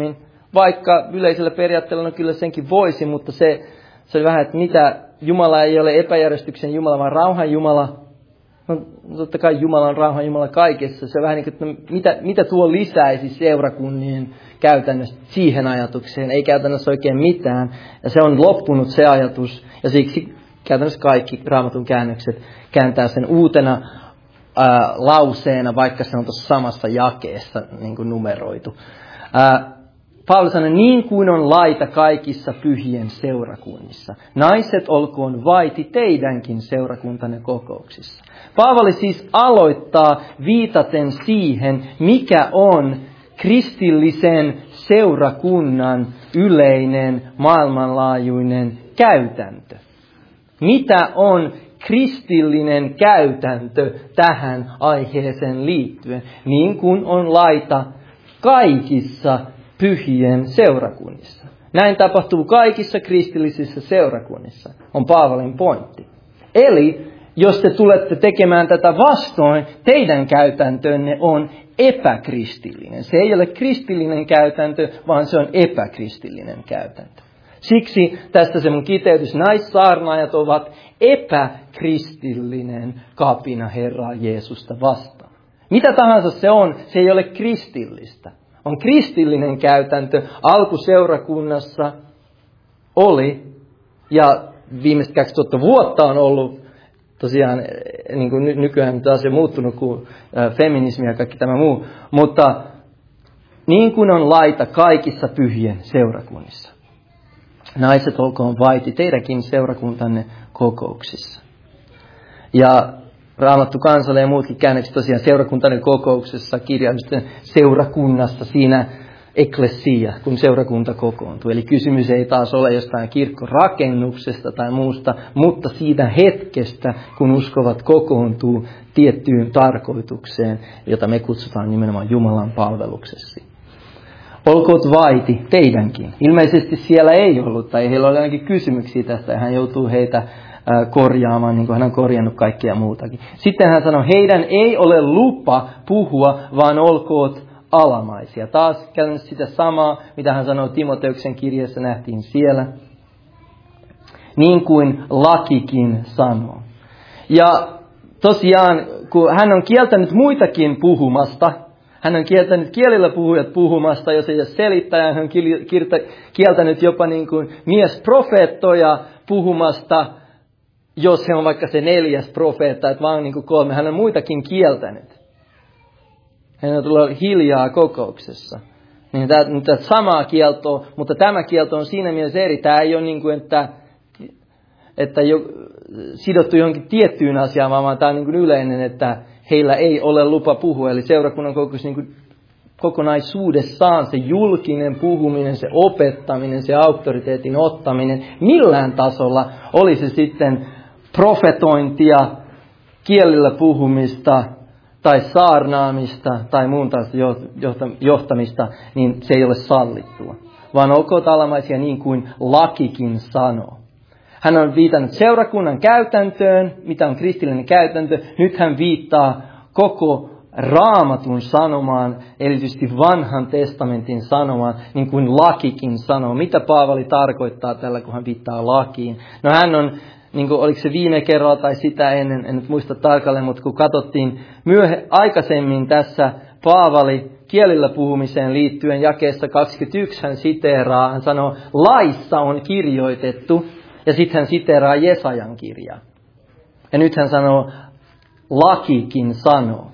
A: vaikka yleisellä periaatteella no kyllä senkin voisi, mutta se oli vähän, että mitä Jumala ei ole epäjärjestyksen Jumala, vaan rauhan Jumala. No totta kai Jumala on rauhan Jumala kaikessa. Se on vähän niin kuin, että mitä tuo lisäisi seurakunnien käytännössä siihen ajatukseen. Ei käytännössä oikein mitään. Ja se on loppunut se ajatus. Ja siksi käytännössä kaikki Raamatun käännökset kääntää sen uutena lauseena, vaikka se on tuossa samassa jakeessa niin kuin numeroitu. Paavali sanoi, niin kuin on laita kaikissa pyhien seurakunnissa. Naiset olkoon vaiti teidänkin seurakuntanne kokouksissa. Paavali siis aloittaa viitaten siihen, mikä on kristillisen seurakunnan yleinen maailmanlaajuinen käytäntö. Mitä on kristillinen käytäntö tähän aiheeseen liittyen, niin kuin on laita kaikissa pyhien seurakunnissa. Näin tapahtuu kaikissa kristillisissä seurakunnissa, on Paavalin pointti. Eli jos te tulette tekemään tätä vastoin, teidän käytäntönne on epäkristillinen. Se ei ole kristillinen käytäntö, vaan se on epäkristillinen käytäntö. Siksi tästä se mun kiteytys, naissaarnaajat ovat epäkristillinen kapina Herraa Jeesusta vastaan. Mitä tahansa se on, se ei ole kristillistä. On kristillinen käytäntö, alkuseurakunnassa oli, ja viimeiset 2000 vuotta on ollut, tosiaan niin kuin nykyään taas on muuttunut kuin feminismi ja kaikki tämä muu, mutta niin kuin on laita kaikissa pyhien seurakunnissa. Naiset olkoon vaiti teidänkin seurakuntanne kokouksissa. Ja Raamattu kansalle ja muutkin käännökset tosiaan seurakuntainen kokouksessa, kirjaimisten seurakunnassa, siinä ekklesia, kun seurakunta kokoontuu. Eli kysymys ei taas ole jostain kirkkorakennuksesta tai muusta, mutta siitä hetkestä, kun uskovat kokoontuu tiettyyn tarkoitukseen, jota me kutsutaan nimenomaan Jumalan palveluksessa. Olkoot vaiti teidänkin. Ilmeisesti siellä ei ollut, tai heillä oli ainakin kysymyksiä tästä, ja hän joutuu heitä korjaamaan, niin kuin hän on korjannut kaikkea muutakin. Sitten hän sanoi, heidän ei ole lupa puhua, vaan olkoot alamaisia. Taas käytännössä sitä samaa, mitä hän sanoi Timoteuksen kirjeessä, nähtiin siellä. Niin kuin lakikin sanoo. Ja tosiaan, kun hän on kieltänyt muitakin puhumasta, hän on kieltänyt kielillä puhujat puhumasta, jos ei ole selittäjä, hän on kieltänyt jopa niin kuin miesprofeettoja puhumasta, jos he on vaikka se 4. profeetta, että vaan niin kuin 3, hän on muitakin kieltänyt. Hän on tullut hiljaa kokouksessa. Niin tämä samaa kieltoa, mutta tämä kielto on siinä mielessä eri. Tämä ei ole niin kuin, että sidottu johonkin tiettyyn asiaan, vaan tämä on niin kuin yleinen, että heillä ei ole lupa puhua. Eli seurakunnan kokous niin kuin kokonaisuudessaan se julkinen puhuminen, se opettaminen, se auktoriteetin ottaminen, millään tasolla oli se sitten profetointia, kielillä puhumista tai saarnaamista tai muun taas johtamista, niin se ei ole sallittua. Vaan olkoot alamaisia niin kuin lakikin sanoo. Hän on viitannut seurakunnan käytäntöön, mitä on kristillinen käytäntö. Nyt hän viittaa koko Raamatun sanomaan, erityisesti vanhan testamentin sanomaan, niin kuin lakikin sanoo. Mitä Paavali tarkoittaa tällä, kun hän viittaa lakiin? No hän on, niin kuin, oliko se viime kerralla tai sitä ennen, en nyt muista tarkalleen, mutta kun katsottiin aikaisemmin tässä Paavali kielillä puhumiseen liittyen jakeessa 21, hän siteeraa, hän sanoo, laissa on kirjoitettu, ja sitten hän siteeraa Jesajan kirjaa. Ja nyt hän sanoo, lakikin sanoo.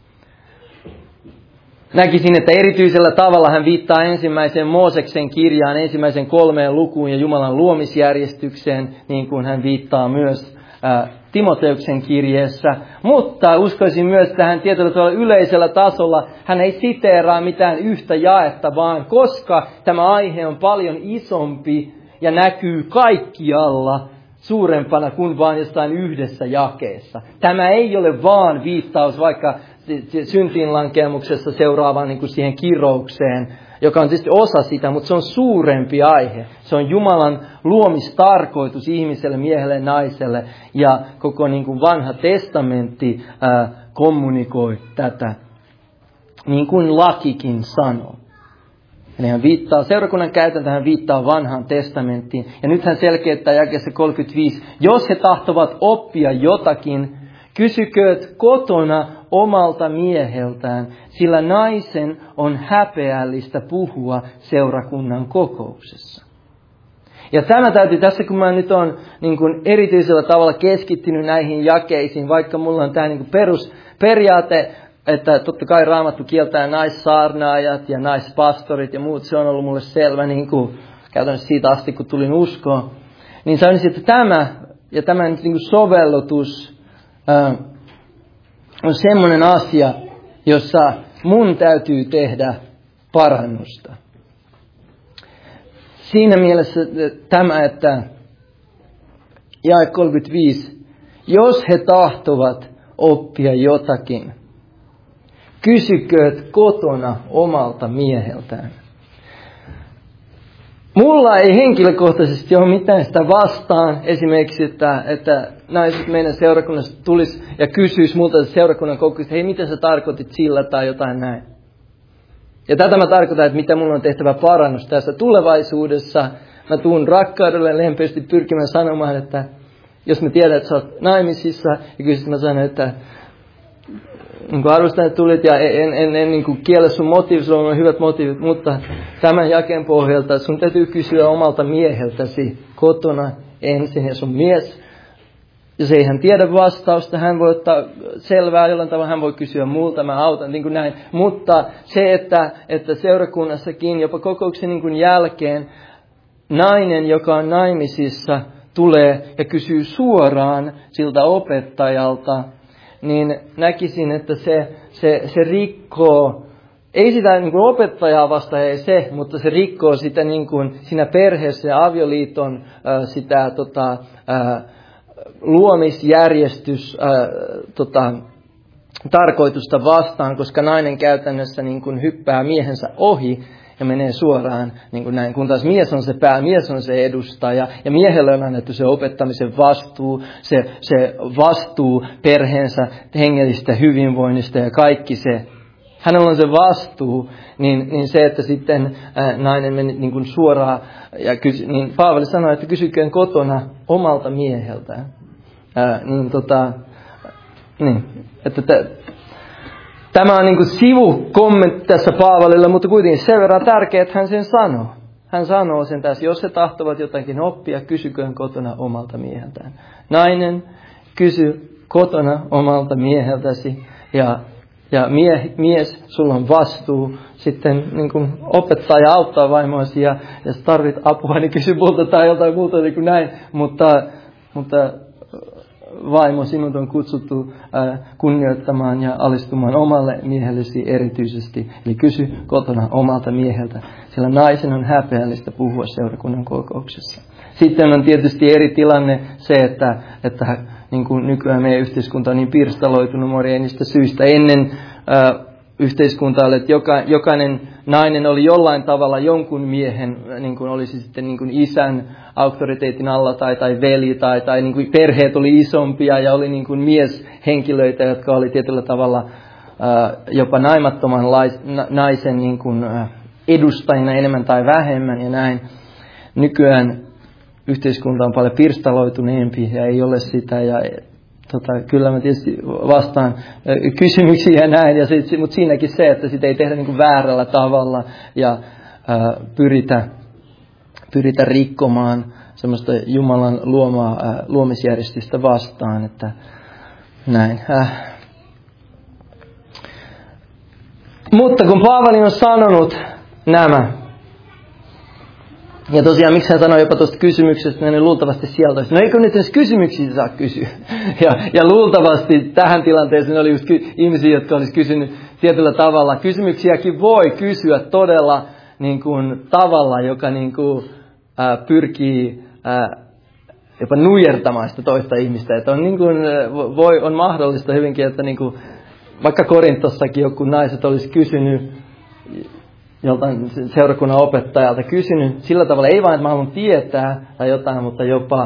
A: Näkisin, että erityisellä tavalla hän viittaa ensimmäiseen Mooseksen kirjaan, ensimmäisen 3 lukuun ja Jumalan luomisjärjestykseen, niin kuin hän viittaa myös Timoteuksen kirjeessä. Mutta uskoisin myös tähän tietyllä tavalla yleisellä tasolla, hän ei siteeraa mitään yhtä jaetta, vaan koska tämä aihe on paljon isompi ja näkyy kaikkialla suurempana kuin vain jostain yhdessä jakeessa. Tämä ei ole vaan viittaus vaikka syntiinlankemuksessa seuraavaan niin kuin siihen kiroukseen, joka on tietysti osa sitä, mutta se on suurempi aihe. Se on Jumalan luomistarkoitus ihmiselle, miehelle, naiselle, ja koko niin kuin vanha testamentti kommunikoi tätä, niin kuin lakikin sanoo. Eli hän viittaa, seurakunnan käytäntö hän viittaa vanhaan testamenttiin. Ja nyt hän selkeyttää jakeessa 35. Jos he tahtovat oppia jotakin, kysykööt kotona omalta mieheltään, sillä naisen on häpeällistä puhua seurakunnan kokouksessa. Ja tämä täytyy tässä, kun mä nyt olen niin kuin erityisellä tavalla keskittynyt näihin jakeisiin, vaikka mulla on tämä niin kuin perusperiaate, että totta kai Raamattu kieltää naissaarnaajat ja naispastorit ja muut, se on ollut mulle selvä niin kuin käytännössä siitä asti, kun tulin uskoon. Niin sanoisin, että tämä ja tämä niin kuin sovellutus on semmoinen asia, jossa mun täytyy tehdä parannusta. Siinä mielessä tämä, että jae 35, jos he tahtovat oppia jotakin, kysykööt kotona omalta mieheltään. Mulla ei henkilökohtaisesti ole mitään sitä vastaan, esimerkiksi, että naiset meidän seurakunnassa tulisi ja kysyisi multa seurakunnan kokouksesta, hei, mitä sä tarkoitit sillä tai jotain näin. Ja tätä mä tarkoitan, että mitä mulla on tehtävä parannus tässä tulevaisuudessa. Mä tuun rakkaudelle lempeästi pyrkimään sanomaan, että jos mä tiedän, että sä oot naimisissa, ja kyllä mä sanon, että niin arvostan, että tulit ja en niin kuin kiellä sun motiivit, sulla on hyvät motiivit, mutta tämän jakeen pohjalta sun täytyy kysyä omalta mieheltäsi kotona ensin, ja sun mies, jos ei hän tiedä vastausta, hän voi ottaa selvää jollain tavalla, hän voi kysyä multa, mä autan, niin kuin näin. Mutta se, että seurakunnassakin jopa kokouksen niin kuin jälkeen nainen, joka on naimisissa, tulee ja kysyy suoraan siltä opettajalta, niin näkisin, että se rikkoo, ei sitä niin kuin opettajaa vastaan, ei se, mutta se rikkoo sitä niin kuin siinä perheessä ja avioliiton sitä luomisjärjestys tarkoitusta vastaan, koska nainen käytännössä niin kuin hyppää miehensä ohi ja menee suoraan niin kuin näin, kun taas mies on se pää, mies on se edustaja ja miehelle on annettu se opettamisen vastuu, se vastuu perheensä hengellistä hyvinvoinnista ja kaikki se. Hänellä on se vastuu, niin se, että sitten nainen meni niin kuin suoraan, niin Paavali sanoi, että kysyköön kotona omalta mieheltään. Tämä on niin kuin sivukommentti tässä Paavalilla, mutta kuitenkin sen verran tärkeä, että hän sen sanoo. Hän sanoo sen tässä, jos he tahtovat jotakin oppia, kysyköön kotona omalta mieheltään. Nainen, kysy kotona omalta mieheltäsi ja mies, sulla on vastuu. Sitten niin kuin opettaja auttaa vaimoasi ja jos tarvit apua, niin kysy multa tai jotain muuta niin kuin näin. Mutta vaimo, sinut on kutsuttu kunnioittamaan ja alistumaan omalle miehellesi erityisesti. Eli kysy kotona omalta mieheltä, sillä naisen on häpeällistä puhua seurakunnan kokouksessa. Sitten on tietysti eri tilanne se, että niin kuin nykyään meidän yhteiskunta on niin pirstaloitunut monista syistä. Ennen yhteiskunta oli, että jokainen nainen oli jollain tavalla jonkun miehen, niin kuin olisi sitten niin kuin isän auktoriteetin alla tai veli tai niin kuin perheet oli isompia ja oli niin kuin mieshenkilöitä, jotka oli tietyllä tavalla jopa naimattoman naisen niin kuin edustajina enemmän tai vähemmän ja näin. Nykyään yhteiskunta on paljon pirstaloituneempi ja ei ole sitä ja kyllä mä tietysti vastaan kysymyksiä ja näin, mutta siinäkin se, että sitä ei tehdä niin kuin väärällä tavalla ja pyritä rikkomaan semmoista Jumalan luomaa luomisjärjestystä vastaan, että näin. Mutta kun Paavali on sanonut nämä, ja tosiaan, miksi hän sanoi jopa tuosta kysymyksestä, niin luultavasti sieltä olisi. No eikö nyt edes kysymyksiä saa kysyä? Ja luultavasti tähän tilanteeseen oli just ihmisiä, jotka olisi kysynyt tietyllä tavalla. Kysymyksiäkin voi kysyä todella niin kuin, tavalla, joka niin kuin, pyrkii jopa nujertamaan sitä toista ihmistä. Että on, niin kuin, on mahdollista hyvinkin, että niin kuin, vaikka Korintossakin joku naiset olisi kysynyt joltain seurakunnan opettajalta kysynyt sillä tavalla, ei vain, että mä haluan tietää tai jotain, mutta jopa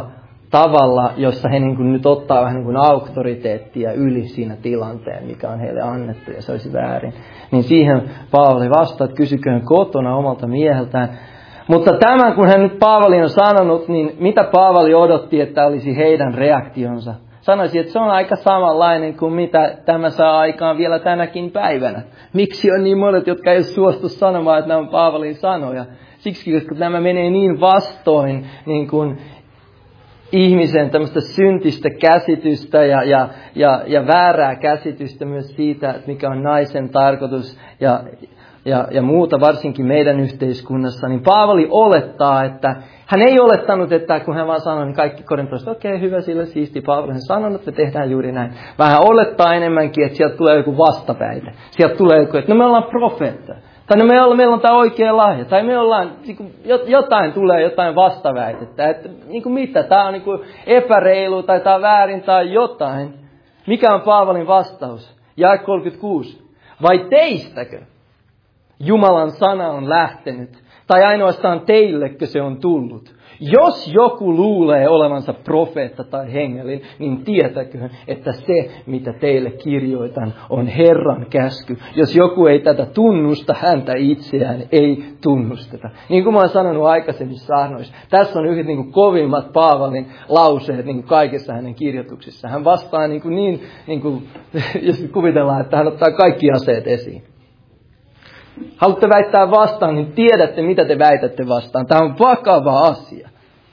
A: tavalla, jossa he niin kuin nyt ottaa vähän niin kuin auktoriteettia yli siinä tilanteen, mikä on heille annettu, ja se olisi väärin. Niin siihen Paavali vastaa, että kysyköön kotona omalta mieheltään. Mutta tämän, kun hän nyt Paavali on sanonut, niin mitä Paavali odotti, että olisi heidän reaktionsa? Sanoisin, että se on aika samanlainen kuin mitä tämä saa aikaan vielä tänäkin päivänä. Miksi on niin monet, jotka ei suostu sanomaan, että nämä on Paavalin sanoja? Siksi, koska tämä menee niin vastoin niin kuin ihmisen tämmöistä syntistä käsitystä ja väärää käsitystä myös siitä, että mikä on naisen tarkoitus ja muuta, varsinkin meidän yhteiskunnassa. Niin Paavali olettaa, että hän ei olettanut, että kun hän vaan sanoi, niin kaikki korintalaiset, okei, hyvä, sillä siisti. Paavali on sanonut, että me tehdään juuri näin. Vähän olettaa enemmänkin, että sieltä tulee joku vastapäite. Sieltä tulee joku, että no me ollaan profeetta. Tai no meillä on tämä oikea lahja. Tai me ollaan, jotain tulee, jotain vastaväitettä. Että niin kuin mitä, tämä on niin kuin epäreilu tai tämä on väärin tai jotain. Mikä on Paavalin vastaus? Jae 36. Vai teistäkö Jumalan sana on lähtenyt? Tai ainoastaan teillekö se on tullut? Jos joku luulee olevansa profeetta tai hengellinen, niin tietäköön, että se, mitä teille kirjoitan, on Herran käsky. Jos joku ei tätä tunnusta, häntä itseään ei tunnusteta. Niin kuin mä oon sanonut aikaisemmissa saarnoissa, tässä on yhdet niin kuin kovimmat Paavalin lauseet niin kuin kaikessa hänen kirjoituksissaan. Hän vastaa niin kuin, jos kuvitellaan, että hän ottaa kaikki aseet esiin. Haluatte väittää vastaan, niin tiedätte, mitä te väitätte vastaan. Tämä on vakava asia.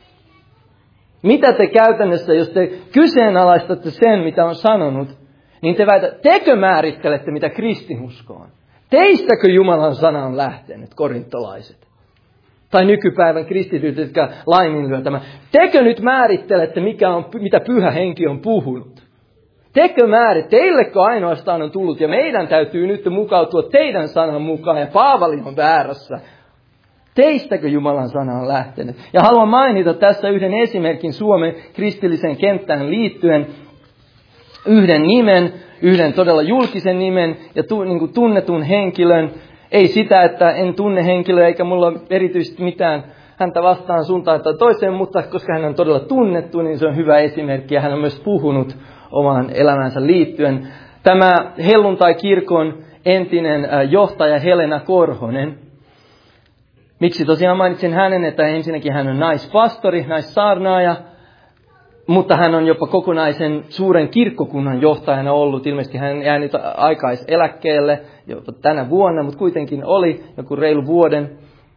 A: Mitä te käytännössä, jos te kyseenalaistatte sen, mitä on sanonut, niin te väitätte, tekö määrittelette, mitä kristinusko on? Teistäkö Jumalan sana on lähtenyt, korintolaiset? Tai nykypäivän kristityt, jotka laiminlyö tämän. Tekö nyt määrittelette, mitä Pyhä Henki on puhunut? Tekö teillekö ainoastaan on tullut, ja meidän täytyy nyt mukautua teidän sanan mukaan, ja Paavali on väärässä. Teistäkö Jumalan sana on lähtenyt? Ja haluan mainita tässä yhden esimerkin Suomen kristilliseen kenttään liittyen. Yhden nimen, yhden todella julkisen nimen ja niin kuin tunnetun henkilön. Ei sitä, että en tunne henkilöä eikä mulla ole erityisesti mitään häntä vastaan suuntaan tai toiseen, mutta koska hän on todella tunnettu, niin se on hyvä esimerkki ja hän on myös puhunut omaan elämänsä liittyen. Tämä helluntai-kirkon entinen johtaja Helena Korhonen. Miksi tosiaan mainitsin hänen, että ensinnäkin hän on naispastori, naissaarnaaja, mutta hän on jopa kokonaisen suuren kirkkokunnan johtajana ollut. Ilmeisesti hän jäi nyt aikaiseläkkeelle jopa tänä vuonna, mutta kuitenkin oli joku reilu vuoden.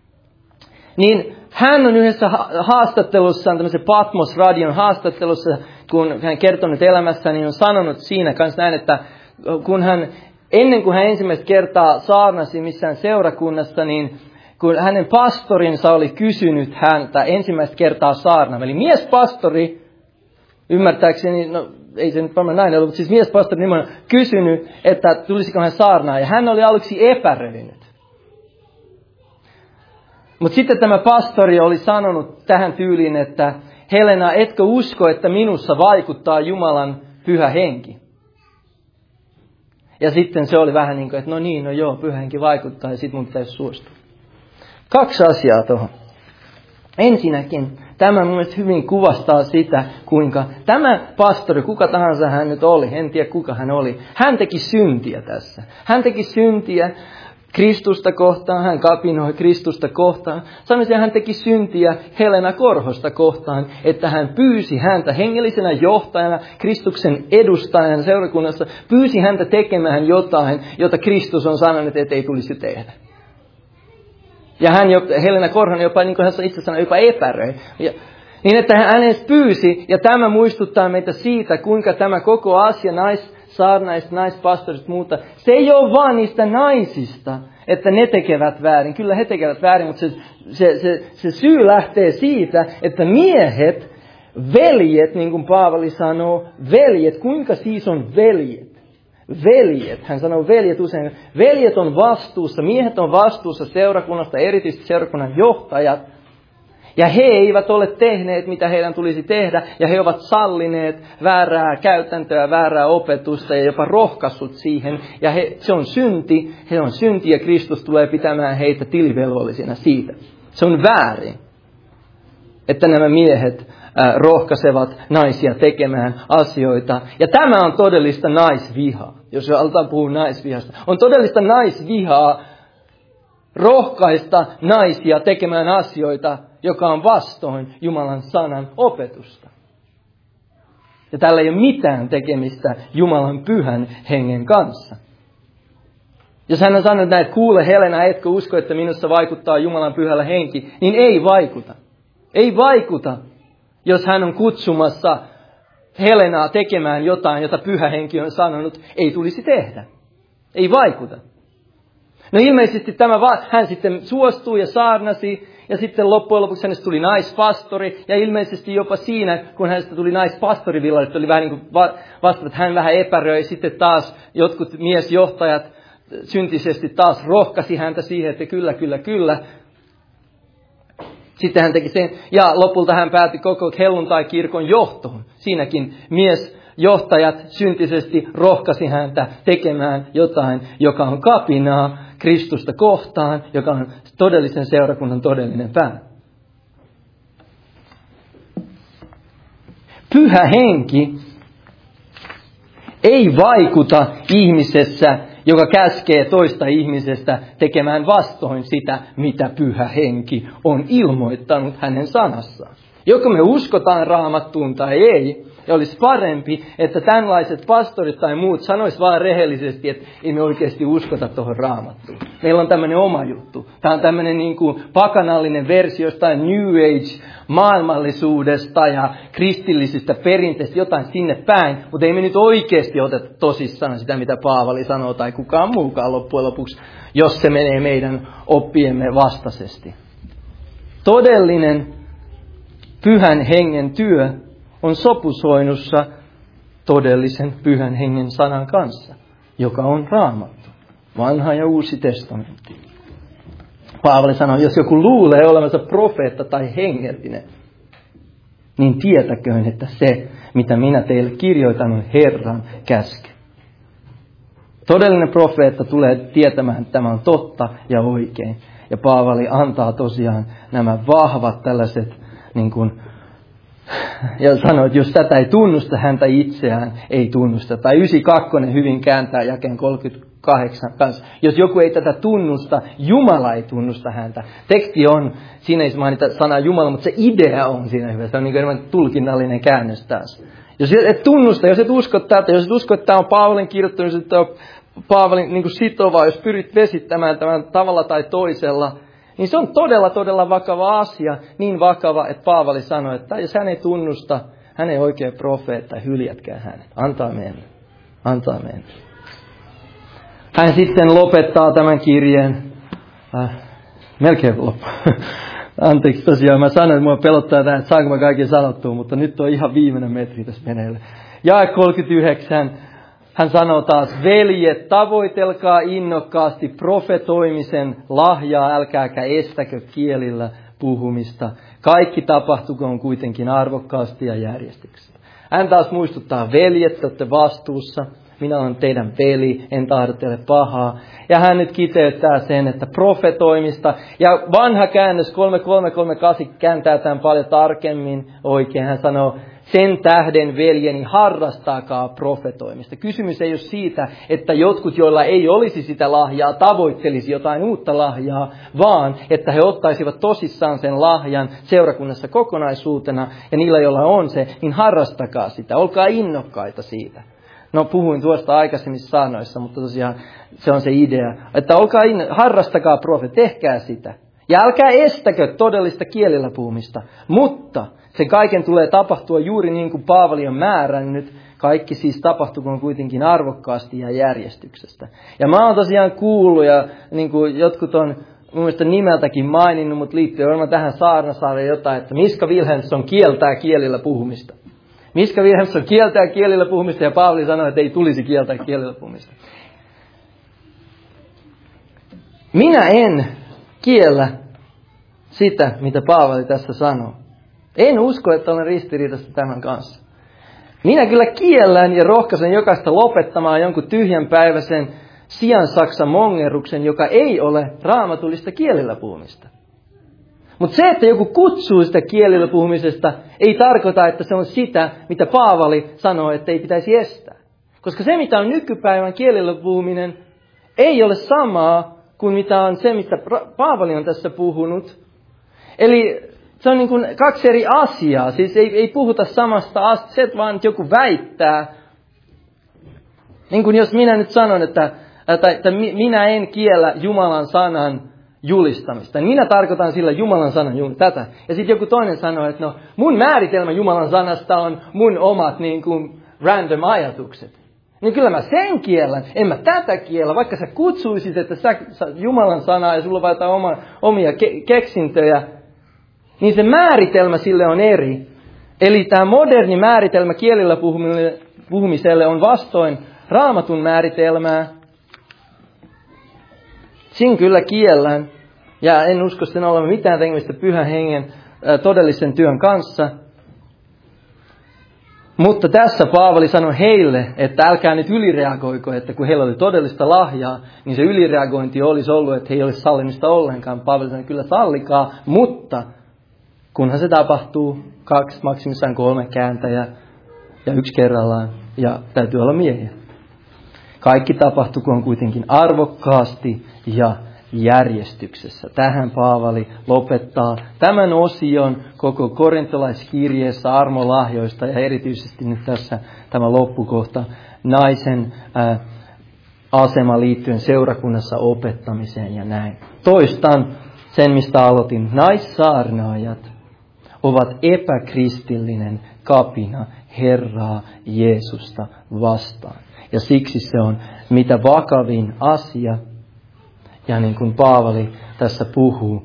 A: Niin hän on yhdessä haastattelussaan, tämmöisen Patmos-radion haastattelussa, kun hän kertonut elämässä, niin on sanonut siinä kanssa näin, että ennen kuin hän ensimmäistä kertaa saarnasi missään seurakunnassa, niin kun hänen pastorinsa oli kysynyt häntä ensimmäistä kertaa saarnaamaan. Eli miespastori, ymmärtääkseni, no ei se nyt varmaan näin ollut, mutta siis miespastori nimenomaan kysynyt, että tulisiko hän saarnaa. Ja hän oli aluksi epäröinyt. Mutta sitten tämä pastori oli sanonut tähän tyyliin, että Helena, etkö usko, että minussa vaikuttaa Jumalan Pyhä Henki? Ja sitten se oli vähän niin kuin, että no joo, Pyhä Henki vaikuttaa ja sitten mun pitäisi suostua. 2 asiaa tuohon. Ensinnäkin tämä mun mielestä hyvin kuvastaa sitä, kuinka tämä pastori, kuka tahansa hän nyt oli, en tiedä kuka hän oli, hän teki syntiä tässä. Hän teki syntiä Kristusta kohtaan, hän kapinoi Kristusta kohtaan. Sanoisin, että hän teki syntiä Helena Korhosta kohtaan, että hän pyysi häntä hengellisenä johtajana, Kristuksen edustajana seurakunnassa, pyysi häntä tekemään jotain, jota Kristus on sanonut, että ei tulisi tehdä. Ja Helena Korhonen jopa, niin kuin hän itse sanoi, jopa epäröi. Niin, että hän edes pyysi, ja tämä muistuttaa meitä siitä, kuinka tämä koko asia saarnaiset, naispastorit muuta, se ei ole vaan niistä naisista, että ne tekevät väärin. Kyllä he tekevät väärin, mutta se syy lähtee siitä, että miehet, veljet, niin kuin Paavali sanoo, veljet, kuinka siis on veljet? Veljet, hän sanoo veljet usein, veljet on vastuussa, miehet on vastuussa seurakunnasta, erityisesti seurakunnan johtajat. Ja he eivät ole tehneet, mitä heidän tulisi tehdä, ja he ovat sallineet väärää käytäntöä, väärää opetusta ja jopa rohkaissut siihen. Ja se on synti, he on synti ja Kristus tulee pitämään heitä tilivelvollisina siitä. Se on väärin, että nämä miehet rohkaisevat naisia tekemään asioita. Ja tämä on todellista naisvihaa, jos aletaan puhua naisvihasta. On todellista naisvihaa rohkaista naisia tekemään asioita, joka on vastoin Jumalan sanan opetusta. Ja tällä ei ole mitään tekemistä Jumalan pyhän hengen kanssa. Jos hän on sanonut näin, että kuule Helena, etkö usko, että minussa vaikuttaa Jumalan pyhällä henki, niin ei vaikuta. Ei vaikuta, jos hän on kutsumassa Helenaa tekemään jotain, jota pyhä henki on sanonut, ei tulisi tehdä. Ei vaikuta. No ilmeisesti hän sitten suostui ja saarnasi, ja sitten loppujen lopuksi hänestä tuli naispastori, ja ilmeisesti jopa siinä, kun hänestä tuli naispastori villalle, oli vähän niin kuin vasta, että hän vähän epäröi, sitten taas jotkut miesjohtajat syntisesti taas rohkasi häntä siihen, että kyllä. Sitten hän teki sen, ja lopulta hän päätti koko helluntai-kirkon johtoon. Siinäkin miesjohtajat syntisesti rohkasi häntä tekemään jotain, joka on kapinaa Kristusta kohtaan, joka on todellisen seurakunnan todellinen pää. Pyhä henki ei vaikuta ihmisessä, joka käskee toista ihmisestä tekemään vastoin sitä, mitä pyhä henki on ilmoittanut hänen sanassaan. Joko me uskotaan Raamattuun tai ei, ja olisi parempi, että tämänlaiset pastorit tai muut sanois vaan rehellisesti, että ei me oikeasti uskota tuohon Raamattuun. Meillä on tämmöinen oma juttu. Tämä on tämmöinen niin kuin pakanallinen versio jostain New Age maailmallisuudesta ja kristillisistä perinteistä, jotain sinne päin, mutta ei me nyt oikeasti oteta tosissaan sitä, mitä Paavali sanoo tai kukaan muukaan loppujen lopuksi, jos se menee meidän oppiemme vastaisesti. Todellinen pyhän hengen työ on sopusoinnussa todellisen pyhän hengen sanan kanssa, joka on Raamattu, vanha ja uusi testamentti. Paavali sanoi, jos joku luulee olevansa profeetta tai hengellinen, niin tietäköön, että se, mitä minä teille kirjoitan, on Herran käske. Todellinen profeetta tulee tietämään, että tämä on totta ja oikein. Ja Paavali antaa tosiaan nämä vahvat tällaiset niin kuin, ja sanoo, että jos tätä ei tunnusta, häntä itseään ei tunnusta. Tai 92 hyvin kääntää jakeen 38 kanssa. Jos joku ei tätä tunnusta, Jumala ei tunnusta häntä. Teksti on, siinä ei mainita sanaa Jumala, mutta se idea on siinä hyvä. Se on niin kuin enemmän tulkinnallinen käännös taas. Jos et tunnusta, jos et usko tätä, jos et usko, että tämä on Paavalin kirjoittanut, että tämä on Paavalin niin kuin sitovaa, jos pyrit vesittämään tämän tavalla tai toisella, niin se on todella vakava asia, niin vakava, että Paavali sanoi, että jos hän ei tunnusta, hän ei oikein profeetta, hyljätkää hänet. Antaa mennä. Hän sitten lopettaa tämän kirjeen. Melkein loppu. Anteeksi tosiaan, mä sanoin, että mua pelottaa tämä, että saanko mä kaiken sanottua, mutta nyt on ihan viimeinen metri tässä meneillä. Jae 39. Hän sanoo taas, veljet, tavoitelkaa innokkaasti profetoimisen lahjaa, älkääkä estäkö kielillä puhumista. Kaikki tapahtukoon kuitenkin arvokkaasti ja järjestyksessä. Hän taas muistuttaa, veljet, te olette vastuussa. Minä olen teidän veli, en tahdo teille pahaa. Ja hän nyt kiteyttää sen, että profetoimista. Ja vanha käännös 3338 kääntää tämän paljon tarkemmin oikein. Hän sanoo, sen tähden veljeni harrastakaa profetoimista. Kysymys ei ole siitä, että jotkut, joilla ei olisi sitä lahjaa, tavoittelisi jotain uutta lahjaa, vaan että he ottaisivat tosissaan sen lahjan seurakunnassa kokonaisuutena. Ja niillä, joilla on se, niin harrastakaa sitä. Olkaa innokkaita siitä. No puhuin tuosta aikaisemmissa sanoissa, mutta tosiaan se on se idea. Että harrastakaa tehkää sitä. Ja älkää estäkö todellista kielillä puhumista. Mutta sen kaiken tulee tapahtua juuri niin kuin Paavali on määrännyt. Kaikki siis tapahtukoon kuitenkin arvokkaasti ja järjestyksestä. Ja mä oon tosiaan kuullut ja niin kuin jotkut on mun mielestä nimeltäkin maininnut, mutta liittyen varmaan tähän saarnasarjaan jotain, että Miska Wilhelmsson kieltää kielillä puhumista. Miska Wilhelmsson kieltää kielillä puhumista ja Paavali sanoi, että ei tulisi kieltää kielillä puhumista. Minä en kiellä sitä, mitä Paavali tässä sanoo. En usko, että olen ristiriidassa tämän kanssa. Minä kyllä kiellän ja rohkaisen jokaista lopettamaan jonkun tyhjänpäiväisen siansaksa mongerruksen, joka ei ole raamatullista kielillä puhumista. Mutta se, että joku kutsuu sitä kielillä puhumisesta, ei tarkoita, että se on sitä, mitä Paavali sanoo, että ei pitäisi estää. Koska se, mitä on nykypäivän kielillä puhuminen, ei ole samaa kuin mitä on se, mistä Paavali on tässä puhunut. Eli se on niin kuin kaksi eri asiaa. Siis ei puhuta samasta asiasta, se vaan että joku väittää. Niin kuin jos minä nyt sanon, että minä en kiellä Jumalan sanan julistamista. Minä tarkoitan sillä Jumalan sanan tätä. Ja sitten joku toinen sanoo, että no mun määritelmä Jumalan sanasta on mun omat niin kuin random ajatukset. Niin kyllä mä sen kiellän, en mä tätä kiellä. Vaikka sä kutsuisit, että sä Jumalan sanaa ja sulla on omia keksintöjä, niin se määritelmä sille on eri. Eli tämä moderni määritelmä kielillä puhumiselle on vastoin Raamatun määritelmää. Sin kyllä kiellän, ja en usko sen olevan mitään tekemistä Pyhän Hengen todellisen työn kanssa. Mutta tässä Paavali sanoi heille, että älkää nyt ylireagoiko, että kun heillä oli todellista lahjaa, niin se ylireagointi olisi ollut, että he ei olisi sallimista ollenkaan. Paavali sanoi, kyllä sallikaa, mutta kunhan se tapahtuu 2, maksimissaan 3 kääntäjää ja 1 kerrallaan, ja täytyy olla miehiä. Kaikki tapahtuu, kun on kuitenkin arvokkaasti ja järjestyksessä. Tähän Paavali lopettaa tämän osion koko korintolaiskirjeessä armolahjoista ja erityisesti nyt tässä tämä loppukohta naisen asema liittyen seurakunnassa opettamiseen ja näin. Toistan sen, mistä aloitin. Naissaarnaajat ovat epäkristillinen kapina Herraa Jeesusta vastaan. Ja siksi se on mitä vakavin asia. Ja niin kuin Paavali tässä puhuu,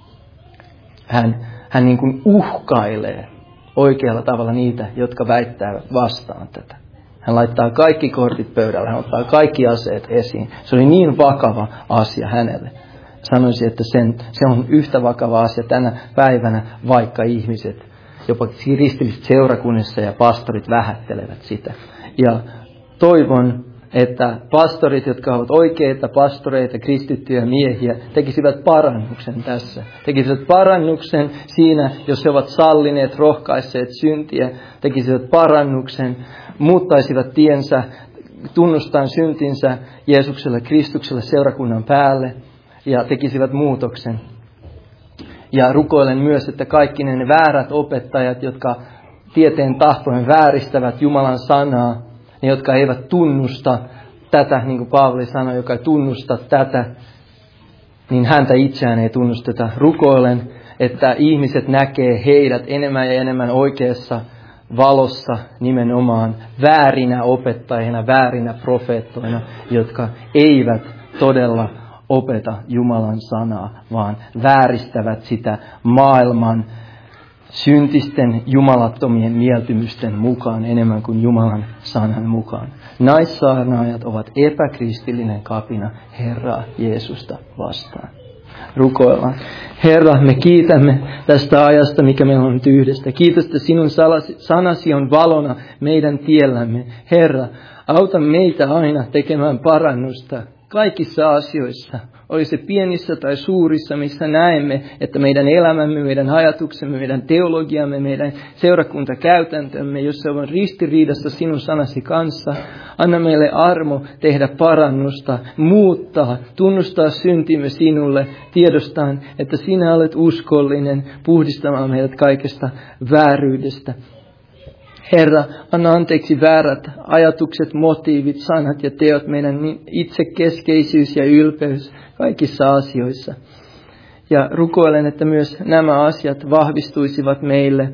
A: hän niin kuin uhkailee oikealla tavalla niitä, jotka väittävät vastaan tätä. Hän laittaa kaikki kortit pöydälle, hän ottaa kaikki aseet esiin. Se oli niin vakava asia hänelle. Sanoisin, että se on yhtä vakava asia tänä päivänä, vaikka ihmiset, jopa kristilliset seurakunnissa ja pastorit vähättelevät sitä. Ja toivon, että pastorit, jotka ovat oikeita pastoreita, kristittyjä miehiä, tekisivät parannuksen tässä. Tekisivät parannuksen siinä, jos he ovat sallineet, rohkaisseet syntiä, tekisivät parannuksen, muuttaisivat tiensä, tunnustaen syntinsä Jeesukselle, Kristukselle, seurakunnan päälle ja tekisivät muutoksen. Ja rukoilen myös, että kaikki ne väärät opettajat, jotka tieteen tahtoen vääristävät Jumalan sanaa, ne, jotka eivät tunnusta tätä, niin kuin Paavali sanoi, joka ei tunnusta tätä, niin häntä itseään ei tunnusteta. Rukoilen, että ihmiset näkee heidät enemmän ja enemmän oikeassa valossa nimenomaan väärinä opettajina, väärinä profeettoina, jotka eivät todella opeta Jumalan sanaa, vaan vääristävät sitä maailman syntisten jumalattomien mieltymysten mukaan enemmän kuin Jumalan sanan mukaan. Naissaarnaajat ovat epäkristillinen kapina Herraa Jeesusta vastaan. Rukoillaan. Herra, me kiitämme tästä ajasta, mikä meillä on nyt yhdestä. Kiitos, että sinun sanasi on valona meidän tiellämme. Herra, auta meitä aina tekemään parannusta kaikissa asioissa. Oli se pienissä tai suurissa, missä näemme, että meidän elämämme, meidän ajatuksemme, meidän teologiamme, meidän seurakuntakäytäntömme, jos se on ristiriidassa sinun sanasi kanssa, anna meille armo tehdä parannusta, muuttaa, tunnustaa syntimme sinulle, tiedostaan, että sinä olet uskollinen puhdistamaan meidät kaikesta vääryydestä. Herra, anna anteeksi väärät ajatukset, motiivit, sanat ja teot, meidän itsekeskeisyys ja ylpeys kaikissa asioissa. Ja rukoilen, että myös nämä asiat vahvistuisivat meille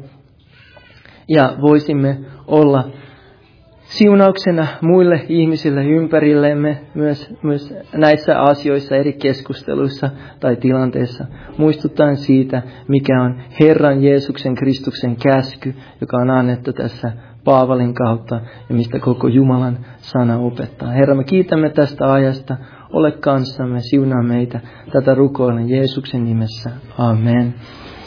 A: ja voisimme olla siunauksena muille ihmisille ympärillemme myös näissä asioissa eri keskusteluissa tai tilanteissa. Muistuttaen siitä, mikä on Herran Jeesuksen Kristuksen käsky, joka on annettu tässä Paavalin kautta ja mistä koko Jumalan sana opettaa. Herra, me kiitämme tästä ajasta. Ole kanssamme, siunaa meitä. Tätä rukoilen Jeesuksen nimessä. Amen.